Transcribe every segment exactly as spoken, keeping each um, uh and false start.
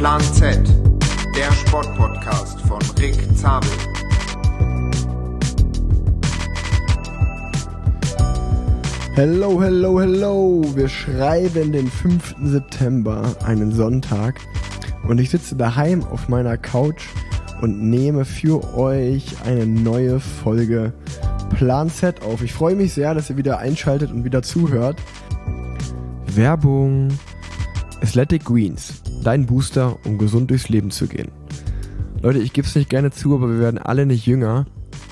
Plan Z, der Sportpodcast von Rick Zabel. Hello, hello, hello. Wir schreiben den fünften September, einen Sonntag. Und ich sitze daheim auf meiner Couch und nehme für euch eine neue Folge Plan Z auf. Ich freue mich sehr, dass ihr wieder einschaltet und wieder zuhört. Werbung. Athletic Greens, dein Booster, um gesund durchs Leben zu gehen. Leute, ich gebe es nicht gerne zu, aber wir werden alle nicht jünger.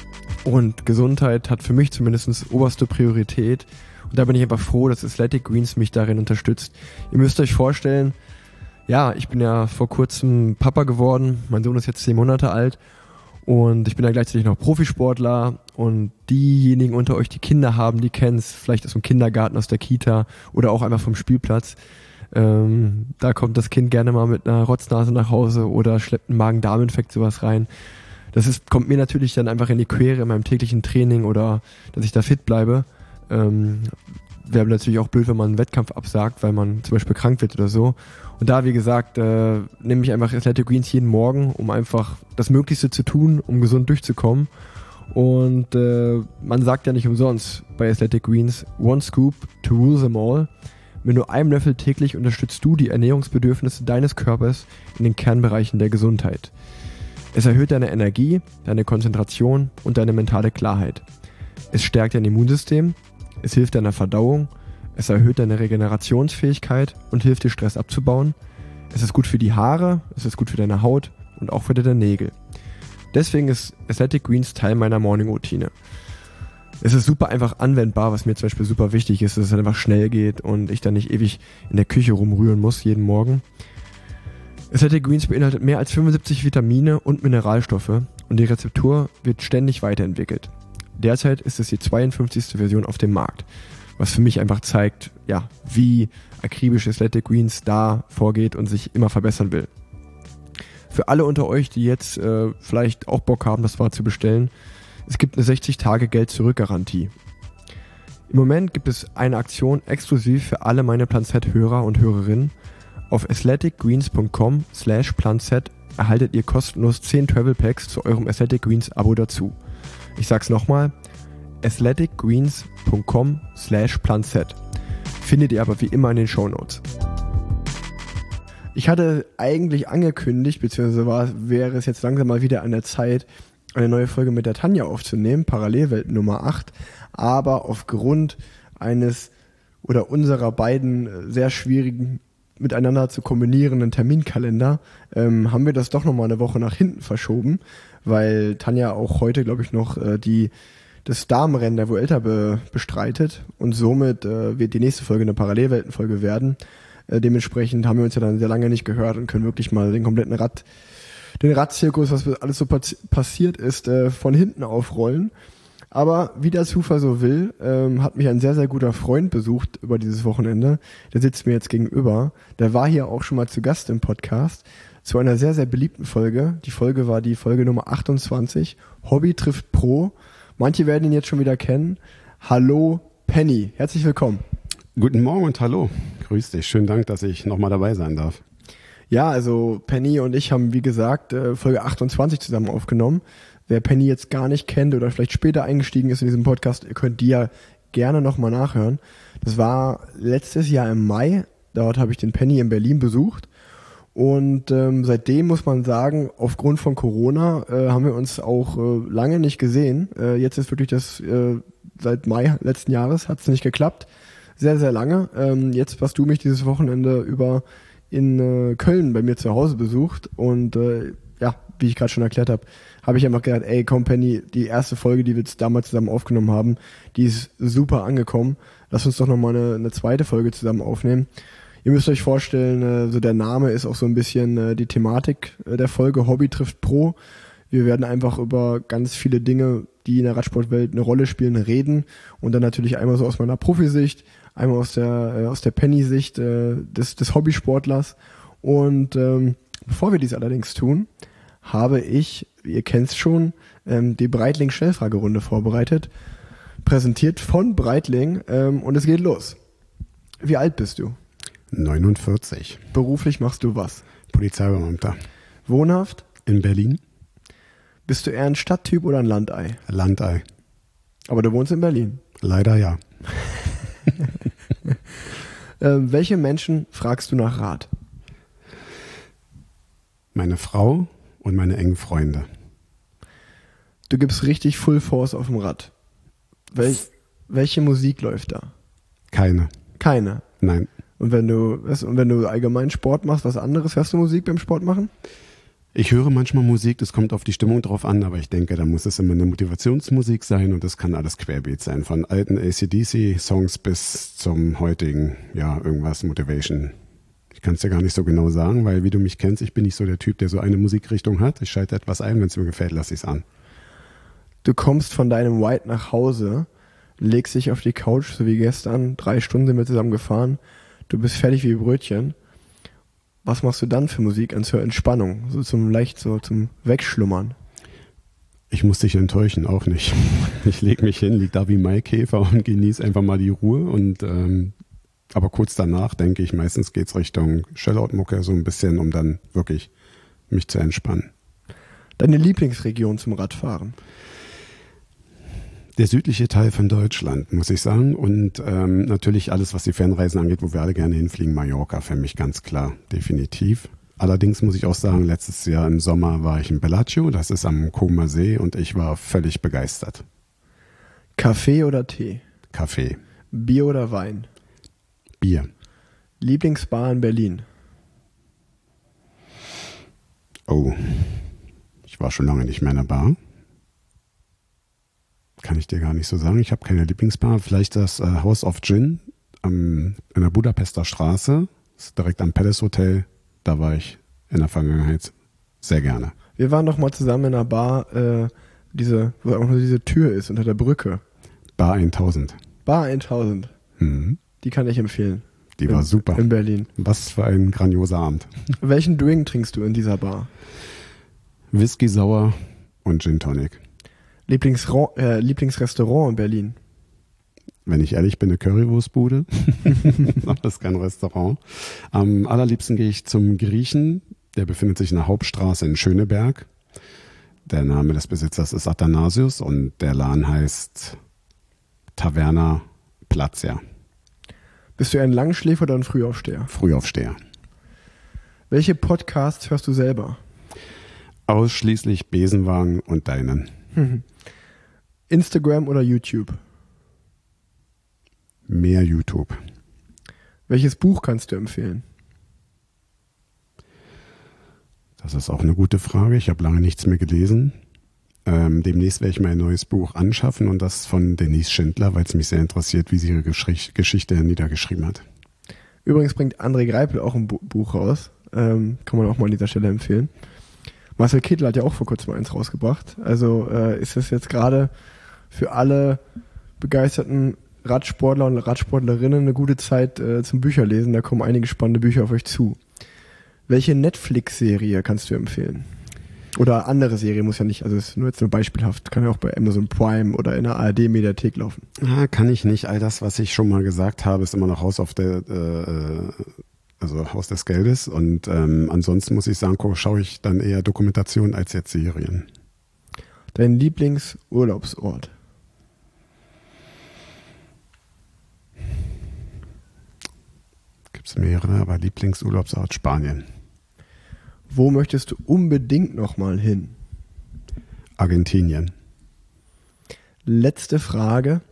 Und Gesundheit hat für mich zumindest oberste Priorität. Und da bin ich einfach froh, dass Athletic Greens mich darin unterstützt. Ihr müsst euch vorstellen, ja, ich bin ja vor kurzem Papa geworden. Mein Sohn ist jetzt zehn Monate alt. Und ich bin ja gleichzeitig noch Profisportler. Und diejenigen unter euch, die Kinder haben, die kennen es vielleicht aus dem Kindergarten, aus der Kita oder auch einfach vom Spielplatz. Ähm, da kommt das Kind gerne mal mit einer Rotznase nach Hause oder schleppt einen Magen-Darm-Infekt sowas rein. Das ist, kommt mir natürlich dann einfach in die Quere in meinem täglichen Training oder dass ich da fit bleibe. Ähm, wäre natürlich auch blöd, wenn man einen Wettkampf absagt, weil man zum Beispiel krank wird oder so. Und da, wie gesagt, äh, nehme ich einfach Athletic Greens jeden Morgen, um einfach das Möglichste zu tun, um gesund durchzukommen. Und äh, man sagt ja nicht umsonst bei Athletic Greens, one scoop to rule them all. Mit nur einem Löffel täglich unterstützt du die Ernährungsbedürfnisse deines Körpers in den Kernbereichen der Gesundheit. Es erhöht deine Energie, deine Konzentration und deine mentale Klarheit. Es stärkt dein Immunsystem, es hilft deiner Verdauung, es erhöht deine Regenerationsfähigkeit und hilft dir Stress abzubauen. Es ist gut für die Haare, es ist gut für deine Haut und auch für deine Nägel. Deswegen ist Athletic Greens Teil meiner Morning-Routine. Es ist super einfach anwendbar, was mir zum Beispiel super wichtig ist, dass es einfach schnell geht und ich dann nicht ewig in der Küche rumrühren muss jeden Morgen. Athletic Greens beinhaltet mehr als fünfundsiebzig Vitamine und Mineralstoffe und die Rezeptur wird ständig weiterentwickelt. Derzeit ist es die zweiundfünfzigste Version auf dem Markt, was für mich einfach zeigt, ja, wie akribisch Athletic Greens da vorgeht und sich immer verbessern will. Für alle unter euch, die jetzt äh, vielleicht auch Bock haben, das mal zu bestellen, es gibt eine sechzig Tage Geld-Zurück-Garantie. Im Moment gibt es eine Aktion exklusiv für alle meine Plan Z-Hörer und Hörerinnen. Auf athleticgreens.com slash planz erhaltet ihr kostenlos zehn Travel Packs zu eurem Athletic Greens Abo dazu. Ich sag's nochmal, athleticgreens.com slash planz. Findet ihr aber wie immer in den Shownotes. Ich hatte eigentlich angekündigt, beziehungsweise war, wäre es jetzt langsam mal wieder an der Zeit, eine neue Folge mit der Tanja aufzunehmen, Parallelwelt Nummer acht, aber aufgrund eines oder unserer beiden sehr schwierigen miteinander zu kombinierenden Terminkalender ähm, haben wir das doch nochmal eine Woche nach hinten verschoben, weil Tanja auch heute, glaube ich, noch äh, die das Damenrennen der Vuelta be, bestreitet und somit äh, wird die nächste Folge eine Parallelweltenfolge werden. Äh, dementsprechend haben wir uns ja dann sehr lange nicht gehört und können wirklich mal den kompletten Rad den Radzirkus, was alles so passiert ist, äh, von hinten aufrollen. Aber wie der Zufall so will, ähm, hat mich ein sehr, sehr guter Freund besucht über dieses Wochenende. Der sitzt mir jetzt gegenüber. Der war hier auch schon mal zu Gast im Podcast zu einer sehr, sehr beliebten Folge. Die Folge war die Folge Nummer achtundzwanzig. Hobby trifft Pro. Manche werden ihn jetzt schon wieder kennen. Hallo Penny, herzlich willkommen. Guten Morgen und hallo. Grüß dich. Schönen Dank, dass ich nochmal dabei sein darf. Ja, also Penny und ich haben, wie gesagt, Folge achtundzwanzig zusammen aufgenommen. Wer Penny jetzt gar nicht kennt oder vielleicht später eingestiegen ist in diesem Podcast, ihr könnt die ja gerne nochmal nachhören. Das war letztes Jahr im Mai. Dort habe ich den Penny in Berlin besucht. Und ähm, seitdem muss man sagen, aufgrund von Corona äh, haben wir uns auch äh, lange nicht gesehen. Äh, jetzt ist wirklich das, äh, seit Mai letzten Jahres hat es nicht geklappt. Sehr, sehr lange. Ähm, jetzt warst du mich dieses Wochenende über in äh, Köln bei mir zu Hause besucht und äh, ja, wie ich gerade schon erklärt habe, habe ich einfach gedacht, ey, komm Penny, die erste Folge, die wir jetzt damals zusammen aufgenommen haben, die ist super angekommen. Lass uns doch nochmal eine, eine zweite Folge zusammen aufnehmen. Ihr müsst euch vorstellen, äh, so der Name ist auch so ein bisschen äh, die Thematik äh, der Folge Hobby trifft Pro. Wir werden einfach über ganz viele Dinge, die in der Radsportwelt eine Rolle spielen, reden und dann natürlich einmal so aus meiner Profisicht, einmal aus der äh, aus der Penny-Sicht äh, des, des Hobbysportlers. Und ähm, bevor wir dies allerdings tun, habe ich, ihr kennt's schon, ähm, die Breitling-Schnellfragerunde vorbereitet, präsentiert von Breitling ähm, und es geht los. Wie alt bist du? neunundvierzig. Beruflich machst du was? Polizeibeamter. Wohnhaft? In Berlin. Bist du eher ein Stadttyp oder ein Landei? Landei. Aber du wohnst in Berlin. Leider ja. äh, welche Menschen fragst du nach Rat? Meine Frau und meine engen Freunde. Du gibst richtig Full Force auf dem Rad. Wel welche Musik läuft da? Keine. Keine? Nein. Und wenn du, was, und wenn du allgemein Sport machst, was anderes, hörst du Musik beim Sport machen? Ich höre manchmal Musik, das kommt auf die Stimmung drauf an, aber ich denke, da muss es immer eine Motivationsmusik sein und das kann alles querbeet sein. Von alten A C D C-Songs bis zum heutigen, ja, irgendwas Motivation. Ich kann es dir gar nicht so genau sagen, weil wie du mich kennst, ich bin nicht so der Typ, der so eine Musikrichtung hat. Ich schalte etwas ein, wenn es mir gefällt, lasse ich es an. Du kommst von deinem White nach Hause, legst dich auf die Couch, so wie gestern, drei Stunden sind wir zusammen gefahren, du bist fertig wie Brötchen. Was machst du dann für Musik zur Entspannung, so zum leicht so zum Wegschlummern? Ich muss dich enttäuschen, auch nicht. Ich lege mich hin, lieg da wie Maikäfer und genieße einfach mal die Ruhe. Und ähm, aber kurz danach denke ich, meistens geht's Richtung Shellout-Mucke, so ein bisschen, um dann wirklich mich zu entspannen. Deine Lieblingsregion zum Radfahren? Der südliche Teil von Deutschland, muss ich sagen. Und ähm, natürlich alles, was die Fernreisen angeht, wo wir alle gerne hinfliegen, Mallorca für mich ganz klar, definitiv. Allerdings muss ich auch sagen, letztes Jahr im Sommer war ich in Bellagio, das ist am Comer See, und ich war völlig begeistert. Kaffee oder Tee? Kaffee. Bier oder Wein? Bier. Lieblingsbar in Berlin? Oh, ich war schon lange nicht mehr in der Bar. Kann ich dir gar nicht so sagen. Ich habe keine Lieblingsbar. Vielleicht das äh, House of Gin am, in der Budapester Straße. Das ist direkt am Palace Hotel. Da war ich in der Vergangenheit sehr gerne. Wir waren doch mal zusammen in einer Bar, äh, diese, wo auch nur diese Tür ist unter der Brücke. Bar tausend. Bar tausend. Mhm. Die kann ich empfehlen. Die in, war super. In Berlin. Was für ein grandioser Abend. Welchen Drink trinkst du in dieser Bar? Whisky sauer und Gin Tonic. Lieblingsra äh, Lieblingsrestaurant in Berlin? Wenn ich ehrlich bin, eine Currywurstbude. Das ist kein Restaurant. Am allerliebsten gehe ich zum Griechen. Der befindet sich in der Hauptstraße in Schöneberg. Der Name des Besitzers ist Athanasius und der Laden heißt Taverna Platzia. Bist du ein Langschläfer oder ein Frühaufsteher? Frühaufsteher. Welche Podcasts hörst du selber? Ausschließlich Besenwagen und deinen. Instagram oder YouTube? Mehr YouTube. Welches Buch kannst du empfehlen? Das ist auch eine gute Frage. Ich habe lange nichts mehr gelesen. Ähm, demnächst werde ich mein neues Buch anschaffen und das von Denise Schindler, weil es mich sehr interessiert, wie sie ihre Gesch- Geschichte niedergeschrieben hat. Übrigens bringt André Greipel auch ein Bu- Buch raus. Ähm, kann man auch mal an dieser Stelle empfehlen. Marcel Kittel hat ja auch vor kurzem eins rausgebracht. Also äh, ist es jetzt gerade für alle begeisterten Radsportler und Radsportlerinnen eine gute Zeit äh, zum Bücherlesen. Da kommen einige spannende Bücher auf euch zu. Welche Netflix-Serie kannst du empfehlen? Oder andere Serie muss ja nicht, also ist nur jetzt nur beispielhaft, kann ja auch bei Amazon Prime oder in der A R D-Mediathek laufen. Ah, kann ich nicht. All das, was ich schon mal gesagt habe, ist immer noch Haus auf der, äh, also Haus des Geldes. Und ähm, ansonsten muss ich sagen, schaue ich dann eher Dokumentationen als jetzt Serien. Dein Lieblingsurlaubsort? Gibt es mehrere, aber Lieblingsurlaubsort Spanien. Wo möchtest du unbedingt nochmal hin? Argentinien. Letzte Frage.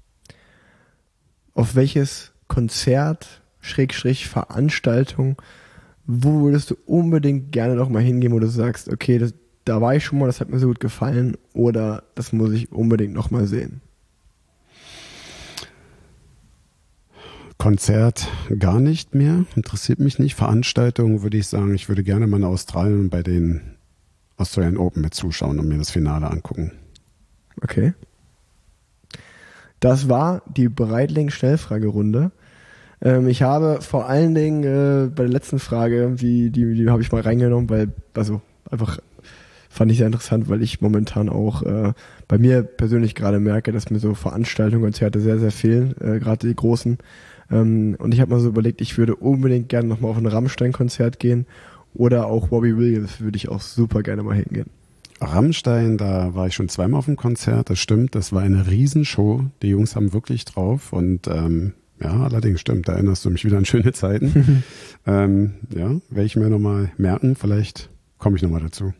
Auf welches Konzert, Schrägstrich, Veranstaltung, wo würdest du unbedingt gerne nochmal hingehen, wo du sagst, okay, das, da war ich schon mal, das hat mir so gut gefallen, oder das muss ich unbedingt nochmal sehen? Konzert gar nicht mehr, interessiert mich nicht. Veranstaltungen würde ich sagen, ich würde gerne mal in Australien bei den Australian Open mit zuschauen und mir das Finale angucken. Okay. Das war die Breitling-Schnellfragerunde. Ähm, ich habe vor allen Dingen äh, bei der letzten Frage, die, die, die habe ich mal reingenommen, weil, also einfach fand ich sehr interessant, weil ich momentan auch äh, bei mir persönlich gerade merke, dass mir so Veranstaltungen, Konzerte sehr, sehr fehlen, äh, gerade die großen. Ähm, und ich habe mal so überlegt, ich würde unbedingt gerne nochmal auf ein Rammstein-Konzert gehen Oder auch Robbie Williams würde ich auch super gerne mal hingehen. Rammstein, da war ich schon zweimal auf dem Konzert, das stimmt, das war eine Riesenshow. Die Jungs haben wirklich drauf und ähm, ja, allerdings stimmt, da erinnerst du mich wieder an schöne Zeiten. ähm, ja, werde ich mir nochmal merken, vielleicht komme ich nochmal dazu.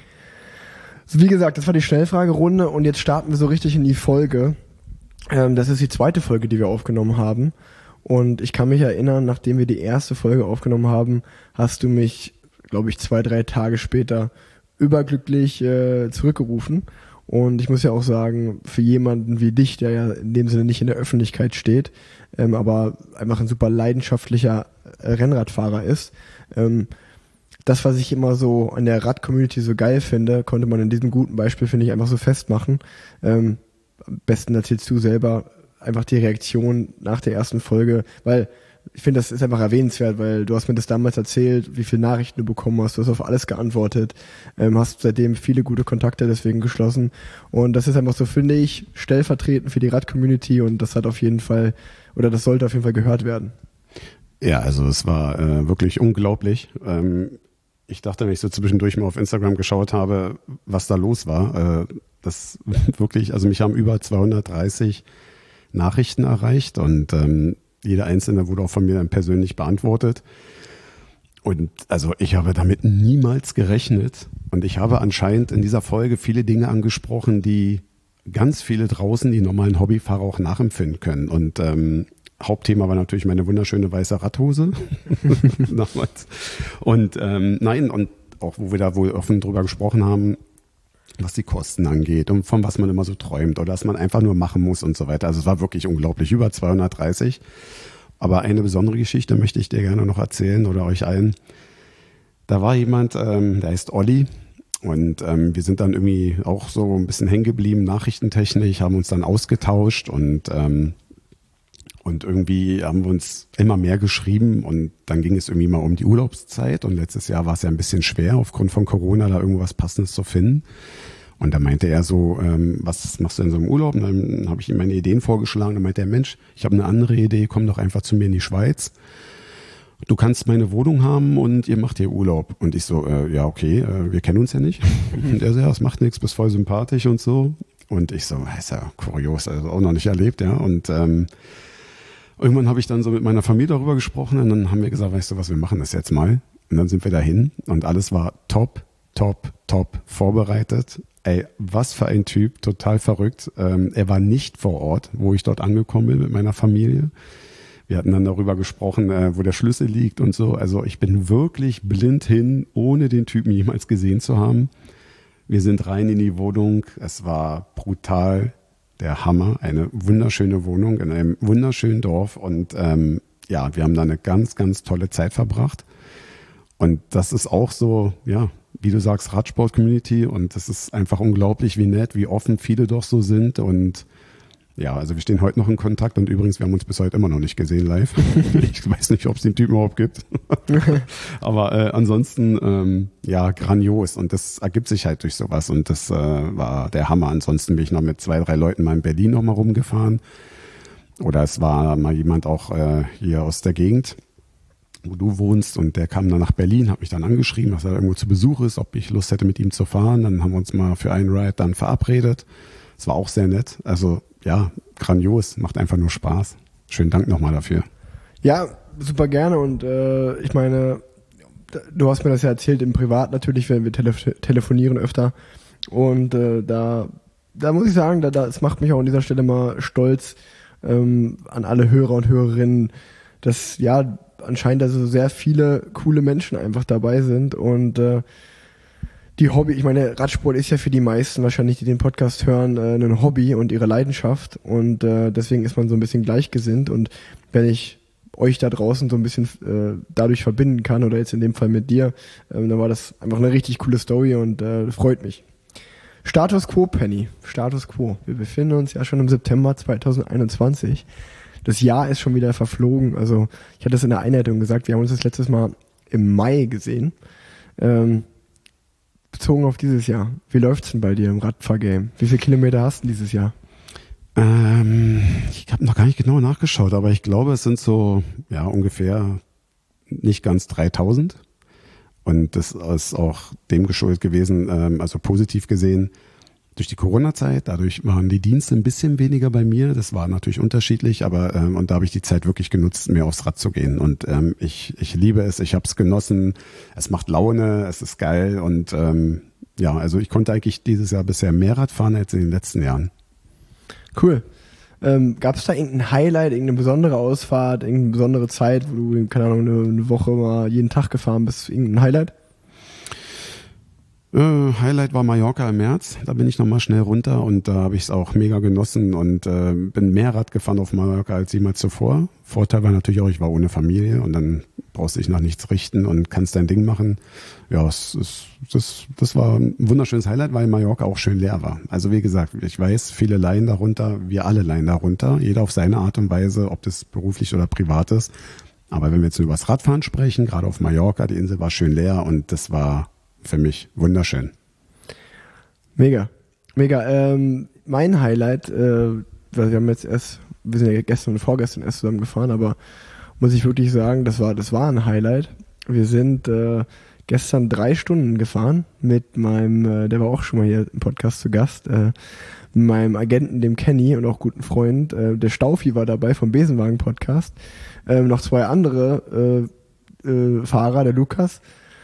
So, wie gesagt, das war die Schnellfragerunde und jetzt starten wir so richtig in die Folge. Ähm, das ist die zweite Folge, die wir aufgenommen haben. Und ich kann mich erinnern, nachdem wir die erste Folge aufgenommen haben, hast du mich, glaube ich, zwei, drei Tage später überglücklich äh, zurückgerufen. Und ich muss ja auch sagen, für jemanden wie dich, der ja in dem Sinne nicht in der Öffentlichkeit steht, ähm, aber einfach ein super leidenschaftlicher äh, Rennradfahrer ist, ähm, das, was ich immer so an der Rad-Community so geil finde, konnte man in diesem guten Beispiel, finde ich, einfach so festmachen. Ähm, am besten erzählst du selber einfach die Reaktion nach der ersten Folge, weil ich finde, das ist einfach erwähnenswert, weil du hast mir das damals erzählt, wie viele Nachrichten du bekommen hast, du hast auf alles geantwortet, ähm, hast seitdem viele gute Kontakte deswegen geschlossen und das ist einfach so, finde ich, stellvertretend für die Rad-Community und das hat auf jeden Fall, oder das sollte auf jeden Fall gehört werden. Ja, also es war äh, wirklich unglaublich. Ähm, ich dachte, wenn ich so zwischendurch mal auf Instagram geschaut habe, was da los war, äh, das wirklich, also mich haben über zweihundertdreißig Nachrichten erreicht und ähm, jede einzelne wurde auch von mir dann persönlich beantwortet. Und also ich habe damit niemals gerechnet. Und ich habe anscheinend in dieser Folge viele Dinge angesprochen, die ganz viele draußen, die normalen Hobbyfahrer auch nachempfinden können. Und ähm, Hauptthema war natürlich meine wunderschöne weiße Radhose damals. Und ähm, nein, und auch wo wir da wohl offen drüber gesprochen haben, was die Kosten angeht und von was man immer so träumt oder dass man einfach nur machen muss und so weiter. Also es war wirklich unglaublich, über zweihundertdreißig. Aber eine besondere Geschichte möchte ich dir gerne noch erzählen oder euch allen. Da war jemand, ähm, der heißt Olli und ähm, wir sind dann irgendwie auch so ein bisschen hängen geblieben, nachrichtentechnisch, haben uns dann ausgetauscht und ähm, Und irgendwie haben wir uns immer mehr geschrieben und dann ging es irgendwie mal um die Urlaubszeit und letztes Jahr war es ja ein bisschen schwer aufgrund von Corona da irgendwas Passendes zu finden. Und da meinte er so, ähm, was machst du denn so im Urlaub? Und dann habe ich ihm meine Ideen vorgeschlagen. Dann meinte er, Mensch, ich habe eine andere Idee, komm doch einfach zu mir in die Schweiz. Du kannst meine Wohnung haben und ihr macht hier Urlaub. Und ich so, äh, ja okay, äh, wir kennen uns ja nicht. Und er so, ja, das macht nichts, bist voll sympathisch und so. Und ich so, ist ja kurios, also auch noch nicht erlebt, ja. Und ähm, irgendwann habe ich dann so mit meiner Familie darüber gesprochen und dann haben wir gesagt, weißt du was, wir machen das jetzt mal. Und dann sind wir dahin und alles war top, top, top vorbereitet. Ey, was für ein Typ, total verrückt. Ähm, er war nicht vor Ort, wo ich dort angekommen bin mit meiner Familie. Wir hatten dann darüber gesprochen, äh, wo der Schlüssel liegt und so. Also ich bin wirklich blind hin, ohne den Typen jemals gesehen zu haben. Wir sind rein in die Wohnung. Es war brutal. Der Hammer, eine wunderschöne Wohnung in einem wunderschönen Dorf und ähm, ja, wir haben da eine ganz, ganz tolle Zeit verbracht und das ist auch so, ja, wie du sagst, Radsport-Community und das ist einfach unglaublich, wie nett, wie offen viele doch so sind und ja, also wir stehen heute noch in Kontakt und übrigens, wir haben uns bis heute immer noch nicht gesehen live. Ich weiß nicht, ob es den Typen überhaupt gibt. Aber äh, ansonsten, ähm, ja, grandios und das ergibt sich halt durch sowas und das äh, war der Hammer. Ansonsten bin ich noch mit zwei, drei Leuten mal in Berlin noch mal rumgefahren oder es war mal jemand auch äh, hier aus der Gegend, wo du wohnst und der kam dann nach Berlin, hat mich dann angeschrieben, dass er irgendwo zu Besuch ist, ob ich Lust hätte mit ihm zu fahren. Dann haben wir uns mal für einen Ride dann verabredet. Es war auch sehr nett, also ja, grandios, macht einfach nur Spaß. Schönen Dank nochmal dafür. Ja, super gerne und äh, ich meine, du hast mir das ja erzählt im Privat natürlich, wenn wir telef- telefonieren öfter und äh, da, da muss ich sagen, da, das macht mich auch an dieser Stelle mal stolz ähm, an alle Hörer und Hörerinnen, dass ja anscheinend also sehr viele coole Menschen einfach dabei sind und äh, die Hobby, ich meine, Radsport ist ja für die meisten wahrscheinlich, die den Podcast hören, äh, ein Hobby und ihre Leidenschaft und äh, deswegen ist man so ein bisschen gleichgesinnt und wenn ich euch da draußen so ein bisschen äh, dadurch verbinden kann oder jetzt in dem Fall mit dir, ähm, dann war das einfach eine richtig coole Story und äh, freut mich. Status Quo, Penny, Status Quo. Wir befinden uns ja schon im September zweitausendeinundzwanzig. Das Jahr ist schon wieder verflogen, also ich hatte es in der Einleitung gesagt, wir haben uns das letztes Mal im Mai gesehen. Ähm, Bezogen auf dieses Jahr, wie läuft's denn bei dir im Radfahrgame? Wie viele Kilometer hast du dieses Jahr? Ähm, ich habe noch gar nicht genau nachgeschaut, aber ich glaube, es sind so ja ungefähr nicht ganz dreitausend. Und das ist auch dem geschuldet gewesen, ähm, also positiv gesehen, durch die Corona-Zeit. Dadurch waren die Dienste ein bisschen weniger bei mir. Das war natürlich unterschiedlich, aber ähm, und da habe ich die Zeit wirklich genutzt, mir aufs Rad zu gehen. Und ähm, ich, ich liebe es, ich habe es genossen. Es macht Laune, es ist geil. Und ähm, ja, also ich konnte eigentlich dieses Jahr bisher mehr Rad fahren als in den letzten Jahren. Cool. Ähm, gab es da irgendein Highlight, irgendeine besondere Ausfahrt, irgendeine besondere Zeit, wo du, keine Ahnung, eine, eine Woche mal jeden Tag gefahren bist? Irgendein Highlight? Äh, Highlight war Mallorca im März. Da bin ich nochmal schnell runter und da habe ich es auch mega genossen und äh, bin mehr Rad gefahren auf Mallorca als jemals zuvor. Vorteil war natürlich auch, ich war ohne Familie und dann brauchst du dich nach nichts richten und kannst dein Ding machen. Ja, es, es, das, das war ein wunderschönes Highlight, weil Mallorca auch schön leer war. Also wie gesagt, ich weiß, viele leiden darunter, wir alle leiden darunter, jeder auf seine Art und Weise, ob das beruflich oder privat ist. Aber wenn wir jetzt über das Radfahren sprechen, gerade auf Mallorca, die Insel war schön leer und das war für mich wunderschön. Mega, mega. Ähm, mein Highlight, äh, wir haben jetzt erst, wir sind ja gestern und vorgestern erst zusammen gefahren, aber muss ich wirklich sagen, das war, das war ein Highlight. Wir sind äh, gestern drei Stunden gefahren mit meinem, äh, der war auch schon mal hier im Podcast zu Gast, äh, mit meinem Agenten, dem Kenny und auch guten Freund. Äh, der Staufi war dabei vom Besenwagen-Podcast. Äh, noch zwei andere äh, äh, Fahrer, der Lukas.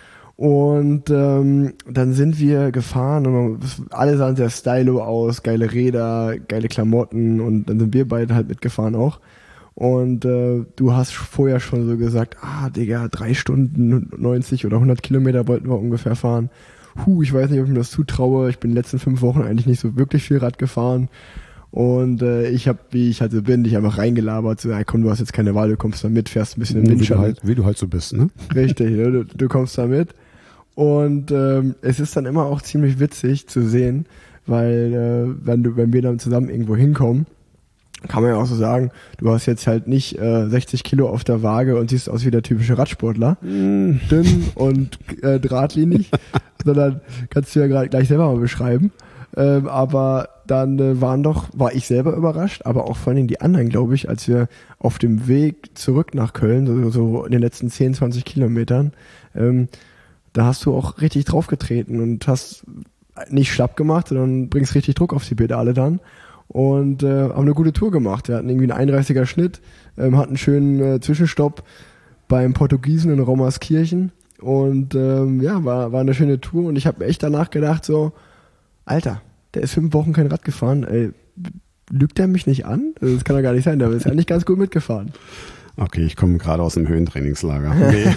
Und ähm, dann sind wir gefahren und alle sahen sehr stylo aus, geile Räder, geile Klamotten und dann sind wir beide halt mitgefahren auch. Und äh, du hast vorher schon so gesagt, ah Digga, drei Stunden neunzig oder hundert Kilometer wollten wir ungefähr fahren. Huh, ich weiß nicht, ob ich mir das zutraue. Ich bin in den letzten fünf Wochen eigentlich nicht so wirklich viel Rad gefahren. Und äh, ich habe, wie ich halt so bin, dich einfach reingelabert, so, ja komm, du hast jetzt keine Wahl, du kommst da mit, fährst ein bisschen im Windschatten. Wie, halt, wie du halt so bist, ne? Richtig, ne? du, du kommst da mit. Und ähm, es ist dann immer auch ziemlich witzig zu sehen, weil äh, wenn du, wenn wir dann zusammen irgendwo hinkommen, kann man ja auch so sagen, du hast jetzt halt nicht äh, sechzig Kilo auf der Waage und siehst aus wie der typische Radsportler, mm. dünn und äh, drahtlinig, sondern kannst du ja grad, gleich selber mal beschreiben. Ähm, aber dann äh, waren doch, war ich selber überrascht, aber auch vor allen Dingen die anderen, glaube ich, als wir auf dem Weg zurück nach Köln, so, so in den letzten zehn, zwanzig Kilometern, ähm, da hast du auch richtig draufgetreten und hast nicht schlapp gemacht, sondern bringst richtig Druck auf die Pedale dann und äh, haben eine gute Tour gemacht. Wir hatten irgendwie einen einunddreißiger Schnitt, ähm, hatten einen schönen äh, Zwischenstopp beim Portugiesen in Rommerskirchen und ähm, ja, war, war eine schöne Tour und ich habe echt danach gedacht so, Alter, der ist fünf Wochen kein Rad gefahren, ey, lügt der mich nicht an? Das kann doch gar nicht sein, der ist eigentlich ganz gut mitgefahren. Okay, ich komme gerade aus dem Höhentrainingslager. Nee.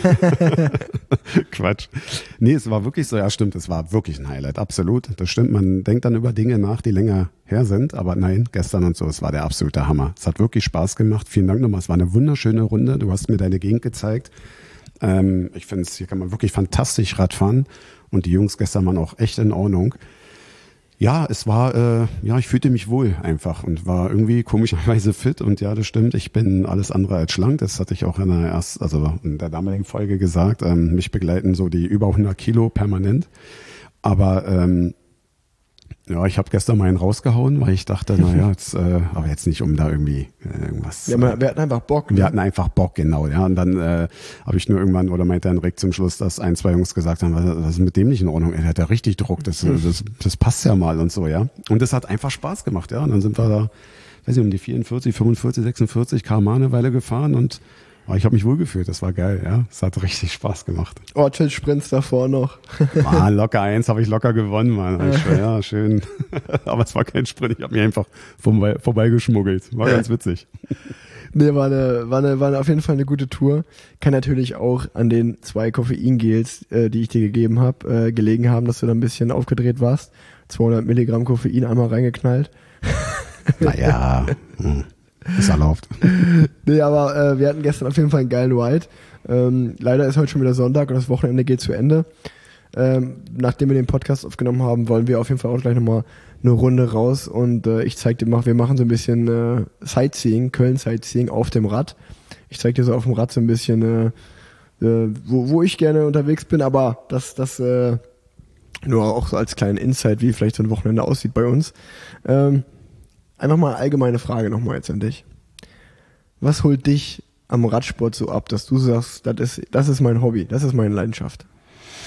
Quatsch. Nee, es war wirklich so, ja stimmt, es war wirklich ein Highlight, absolut. Das stimmt, man denkt dann über Dinge nach, die länger her sind, aber nein, gestern und so, es war der absolute Hammer. Es hat wirklich Spaß gemacht, vielen Dank nochmal, es war eine wunderschöne Runde, du hast mir deine Gegend gezeigt. Ähm, ich finde, hier kann man wirklich fantastisch Rad fahren und die Jungs gestern waren auch echt in Ordnung. Ja, es war, äh, ja, ich fühlte mich wohl einfach und war irgendwie komischerweise fit und ja, das stimmt, ich bin alles andere als schlank, das hatte ich auch in der ersten, also in der damaligen Folge gesagt, ähm, mich begleiten so die über hundert Kilo permanent, aber ähm, ja, ich habe gestern mal einen rausgehauen, weil ich dachte, naja, jetzt, äh, aber jetzt nicht, um da irgendwie äh, irgendwas. Ja, wir hatten einfach Bock. Wir ne? hatten einfach Bock, genau, ja. Und dann äh, habe ich nur irgendwann, oder meinte dann Rick zum Schluss, dass ein, zwei Jungs gesagt haben, was, was ist mit dem nicht in Ordnung? Er hat ja richtig Druck, das, das, das passt ja mal und so, ja. Und das hat einfach Spaß gemacht, ja. Und dann sind wir da, weiß ich, um die vierundvierzig, fünfundvierzig, sechsundvierzig Kilometer pro Stunde eine Weile gefahren und oh, ich habe mich wohlgefühlt, das war geil, ja. Es hat richtig Spaß gemacht. Ortschildsprints davor noch. Ah, locker eins habe ich locker gewonnen, Mann. Ich, ja, schön. Aber es war kein Sprint, ich habe mich einfach vorbei, vorbeigeschmuggelt. War ganz witzig. Nee, war eine, war eine, war eine, auf jeden Fall eine gute Tour. Kann natürlich auch an den zwei Koffeingels, äh, die ich dir gegeben habe, äh, gelegen haben, dass du da ein bisschen aufgedreht warst. zweihundert Milligramm Koffein einmal reingeknallt. Naja, hm. Ist erlaubt. Nee, aber äh, wir hatten gestern auf jeden Fall einen geilen Ride. Ähm, leider ist heute schon wieder Sonntag und das Wochenende geht zu Ende. Ähm, nachdem wir den Podcast aufgenommen haben, wollen wir auf jeden Fall auch gleich nochmal eine Runde raus und äh, ich zeig dir mal, wir machen so ein bisschen äh, Sightseeing, Köln-Sightseeing auf dem Rad. Ich zeig dir so auf dem Rad so ein bisschen, äh, äh, wo, wo ich gerne unterwegs bin, aber das, das äh, nur auch so als kleinen Insight, wie vielleicht so ein Wochenende aussieht bei uns. Ähm, Einfach mal eine allgemeine Frage nochmal jetzt an dich. Was holt dich am Radsport so ab, dass du sagst, das ist, das ist mein Hobby, das ist meine Leidenschaft?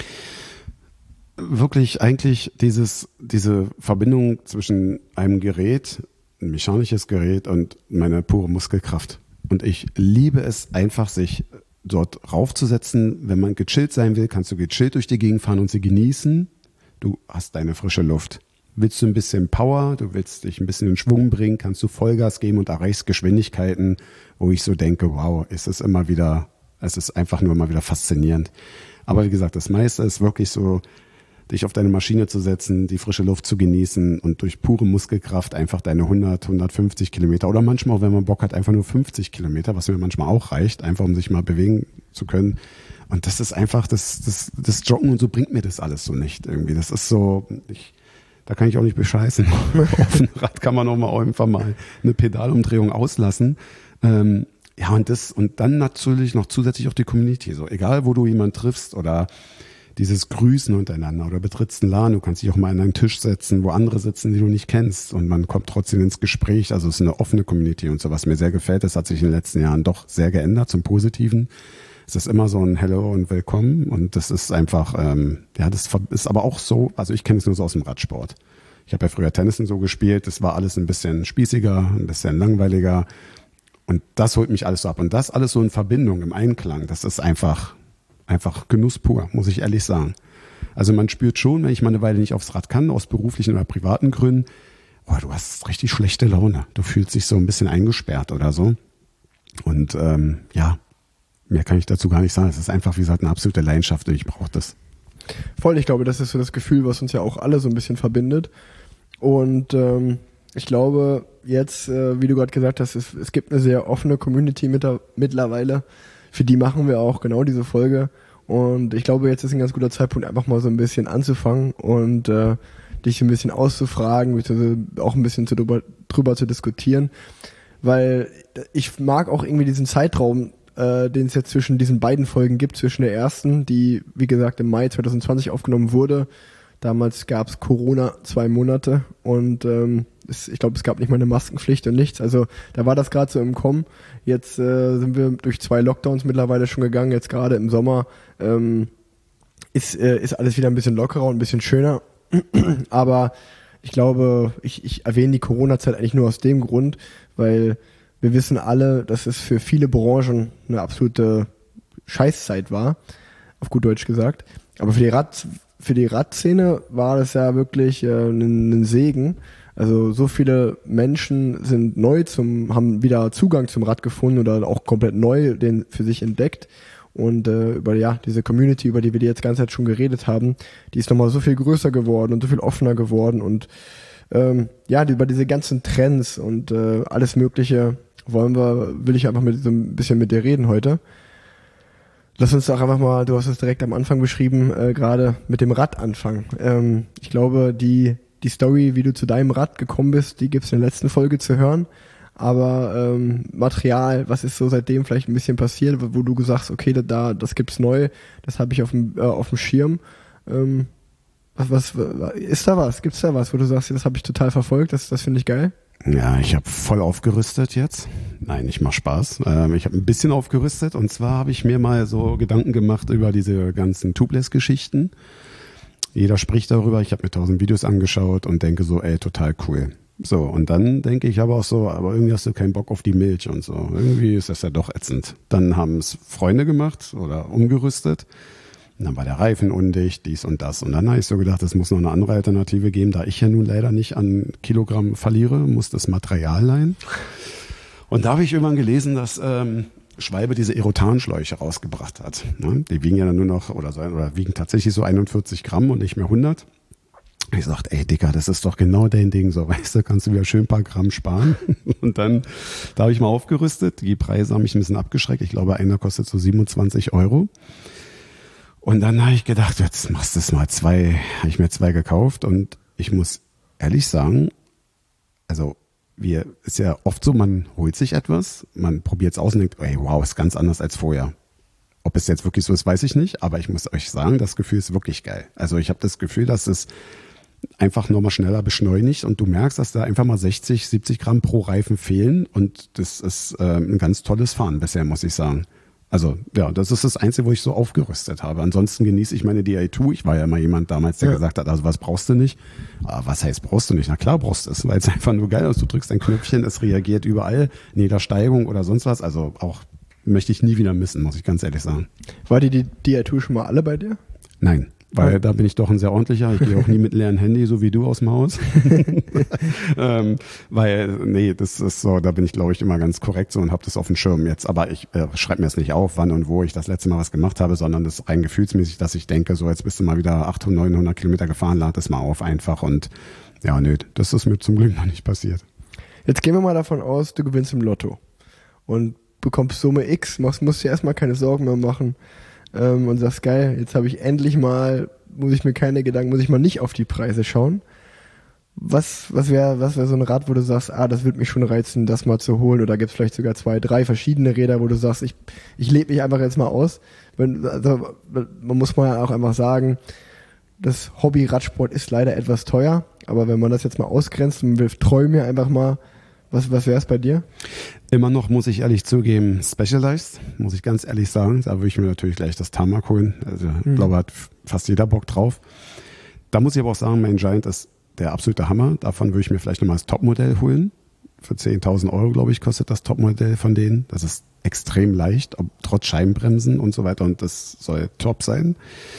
wirklich eigentlich dieses, diese Verbindung zwischen einem Gerät, ein mechanisches Gerät und meiner pure Muskelkraft. Und ich liebe es einfach, sich dort raufzusetzen. Wenn man gechillt sein will, kannst du gechillt durch die Gegend fahren und sie genießen. Du hast deine frische Luft. Willst du ein bisschen Power, du willst dich ein bisschen in Schwung bringen, kannst du Vollgas geben und erreichst Geschwindigkeiten, wo ich so denke, wow, es ist immer wieder, es ist einfach nur mal wieder faszinierend. Aber wie gesagt, das meiste ist wirklich so, dich auf deine Maschine zu setzen, die frische Luft zu genießen und durch pure Muskelkraft einfach deine hundert, hundertfünfzig Kilometer oder manchmal auch, wenn man Bock hat, einfach nur fünfzig Kilometer, was mir manchmal auch reicht, einfach um sich mal bewegen zu können. Und das ist einfach, das, das, das Joggen und so bringt mir das alles so nicht irgendwie. Das ist so, ich, da kann ich auch nicht bescheißen. Auf dem Rad kann man auch mal einfach mal eine Pedalumdrehung auslassen. Ähm, ja, und das, und dann natürlich noch zusätzlich auch die Community. So, egal wo du jemanden triffst oder dieses Grüßen untereinander oder betrittst einen Laden, du kannst dich auch mal an einen Tisch setzen, wo andere sitzen, die du nicht kennst und man kommt trotzdem ins Gespräch. Also es ist eine offene Community und so, was mir sehr gefällt. Das hat sich in den letzten Jahren doch sehr geändert zum Positiven. Es ist immer so ein Hello und Willkommen und das ist einfach, ähm, ja, das ist aber auch so, also ich kenne es nur so aus dem Radsport. Ich habe ja früher Tennis und so gespielt, das war alles ein bisschen spießiger, ein bisschen langweiliger und das holt mich alles so ab. Und das alles so in Verbindung, im Einklang, das ist einfach... Einfach Genuss pur, muss ich ehrlich sagen. Also man spürt schon, wenn ich mal eine Weile nicht aufs Rad kann, aus beruflichen oder privaten Gründen, oh, du hast richtig schlechte Laune. Du fühlst dich so ein bisschen eingesperrt oder so. Und ähm, ja, mehr kann ich dazu gar nicht sagen. Es ist einfach, wie gesagt, eine absolute Leidenschaft und ich brauche das. Voll, ich glaube, das ist so das Gefühl, was uns ja auch alle so ein bisschen verbindet. Und ähm, ich glaube, jetzt, äh, wie du gerade gesagt hast, es, es gibt eine sehr offene Community mit, mittlerweile. Für die machen wir auch genau diese Folge und ich glaube, jetzt ist ein ganz guter Zeitpunkt, einfach mal so ein bisschen anzufangen und äh, dich ein bisschen auszufragen, beziehungsweise auch ein bisschen zu, drüber, drüber zu diskutieren, weil ich mag auch irgendwie diesen Zeitraum, äh, den es jetzt zwischen diesen beiden Folgen gibt, zwischen der ersten, die wie gesagt im Mai zwanzig zwanzig aufgenommen wurde. Damals gab es Corona zwei Monate und ähm, es, ich glaube, es gab nicht mal eine Maskenpflicht und nichts. Also da war das gerade so im Kommen. Jetzt äh, sind wir durch zwei Lockdowns mittlerweile schon gegangen. Jetzt gerade im Sommer ähm, ist, äh, ist alles wieder ein bisschen lockerer und ein bisschen schöner. Aber ich glaube, ich, ich erwähne die Corona-Zeit eigentlich nur aus dem Grund, weil wir wissen alle, dass es für viele Branchen eine absolute Scheißzeit war, auf gut Deutsch gesagt. Aber für die Rad Für die Radszene war das ja wirklich äh, ein, ein Segen. Also so viele Menschen sind neu zum, haben wieder Zugang zum Rad gefunden oder auch komplett neu den für sich entdeckt. Und äh, über ja diese Community, über die wir die jetzt die ganze Zeit schon geredet haben, die ist nochmal so viel größer geworden und so viel offener geworden. Und ähm, ja, über diese ganzen Trends und äh, alles Mögliche wollen wir, will ich einfach mit so ein bisschen mit dir reden heute. Lass uns doch einfach mal, du hast es direkt am Anfang beschrieben, äh, gerade mit dem Rad anfangen. Ähm, ich glaube, die die Story, wie du zu deinem Rad gekommen bist, die gibt's in der letzten Folge zu hören. Aber ähm, Material, was ist so seitdem vielleicht ein bisschen passiert, wo du sagst, okay, da das gibt's neu, das habe ich auf dem äh, auf dem Schirm. Ähm, was, was ist da was? Gibt's da was, wo du sagst, das habe ich total verfolgt, das das finde ich geil? Ja, ich habe voll aufgerüstet jetzt. Nein, ich mach Spaß. Ähm, ich habe ein bisschen aufgerüstet und zwar habe ich mir mal so Gedanken gemacht über diese ganzen Tubeless-Geschichten. Jeder spricht darüber, ich habe mir tausend Videos angeschaut und denke so, ey, total cool. So, und dann denke ich aber auch so, aber irgendwie hast du keinen Bock auf die Milch und so. Irgendwie ist das ja doch ätzend. Dann haben es Freunde gemacht oder umgerüstet. Und dann war der Reifen undicht, dies und das. Und dann habe ich so gedacht, es muss noch eine andere Alternative geben. Da ich ja nun leider nicht an Kilogramm verliere, muss das Material leihen. Und da habe ich irgendwann gelesen, dass ähm, Schwalbe diese Erotanschläuche rausgebracht hat. Ne? Die wiegen ja dann nur noch, oder, so, oder wiegen tatsächlich so einundvierzig Gramm und nicht mehr hundert. Ich sagte, ey Dicker, das ist doch genau dein Ding. So, weißt du, kannst du wieder schön ein paar Gramm sparen. Und dann, da habe ich mal aufgerüstet. Die Preise haben mich ein bisschen abgeschreckt. Ich glaube, einer kostet so siebenundzwanzig Euro. Und dann habe ich gedacht, jetzt machst du es mal zwei, habe ich mir zwei gekauft und ich muss ehrlich sagen, also wir, ist ja oft so, man holt sich etwas, man probiert es aus und denkt, ey, wow, ist ganz anders als vorher. Ob es jetzt wirklich so ist, weiß ich nicht, aber ich muss euch sagen, das Gefühl ist wirklich geil. Also ich habe das Gefühl, dass es einfach nochmal schneller beschleunigt und du merkst, dass da einfach mal sechzig, siebzig Gramm pro Reifen fehlen und das ist äh, ein ganz tolles Fahren bisher, muss ich sagen. Also ja, das ist das Einzige, wo ich so aufgerüstet habe. Ansonsten genieße ich meine D I zwei. Ich war ja immer jemand damals, der Ja. gesagt hat, also was brauchst du nicht? Aber was heißt brauchst du nicht? Na klar brauchst du es, weil es einfach nur geil ist. Du drückst ein Knöpfchen, es reagiert überall, in jeder Steigung oder sonst was. Also auch möchte ich nie wieder missen, muss ich ganz ehrlich sagen. War die, die D I zwei schon mal alle bei dir? Nein, weil Ja. da bin ich doch ein sehr ordentlicher. Ich gehe auch nie mit leeren Handy, so wie du aus dem Haus. ähm, weil, nee, das ist so, da bin ich, glaube ich, immer ganz korrekt so und habe das auf dem Schirm jetzt. Aber ich äh, schreibe mir jetzt nicht auf, wann und wo ich das letzte Mal was gemacht habe, sondern das ist rein gefühlsmäßig, dass ich denke, so jetzt bist du mal wieder achthundert, neunhundert Kilometer gefahren, lad das mal auf einfach. Und ja, nö, das ist mir zum Glück noch nicht passiert. Jetzt gehen wir mal davon aus, du gewinnst im Lotto und bekommst Summe X, machst, musst dir erstmal keine Sorgen mehr machen ähm, und sagst, geil, jetzt habe ich endlich mal, muss ich mir keine Gedanken, muss ich mal nicht auf die Preise schauen. Was, was wäre was wär so ein Rad, wo du sagst, ah, das würde mich schon reizen, das mal zu holen, oder gibt es vielleicht sogar zwei, drei verschiedene Räder, wo du sagst, ich, ich lebe mich einfach jetzt mal aus. Wenn, also, man muss mal auch einfach sagen, das Hobby Radsport ist leider etwas teuer, aber wenn man das jetzt mal ausgrenzt und will, träume mir einfach mal, was, was wäre es bei dir? Immer noch, muss ich ehrlich zugeben, Specialized, muss ich ganz ehrlich sagen. Da würde ich mir natürlich gleich das Tarmac holen. Also ich Mhm. glaube, hat fast jeder Bock drauf. Da muss ich aber auch sagen, mein Giant ist der absolute Hammer. Davon würde ich mir vielleicht nochmal das Topmodell holen. Für zehntausend Euro, glaube ich, kostet das Topmodell von denen. Das ist extrem leicht, ob, trotz Scheibenbremsen und so weiter. Und das soll top sein.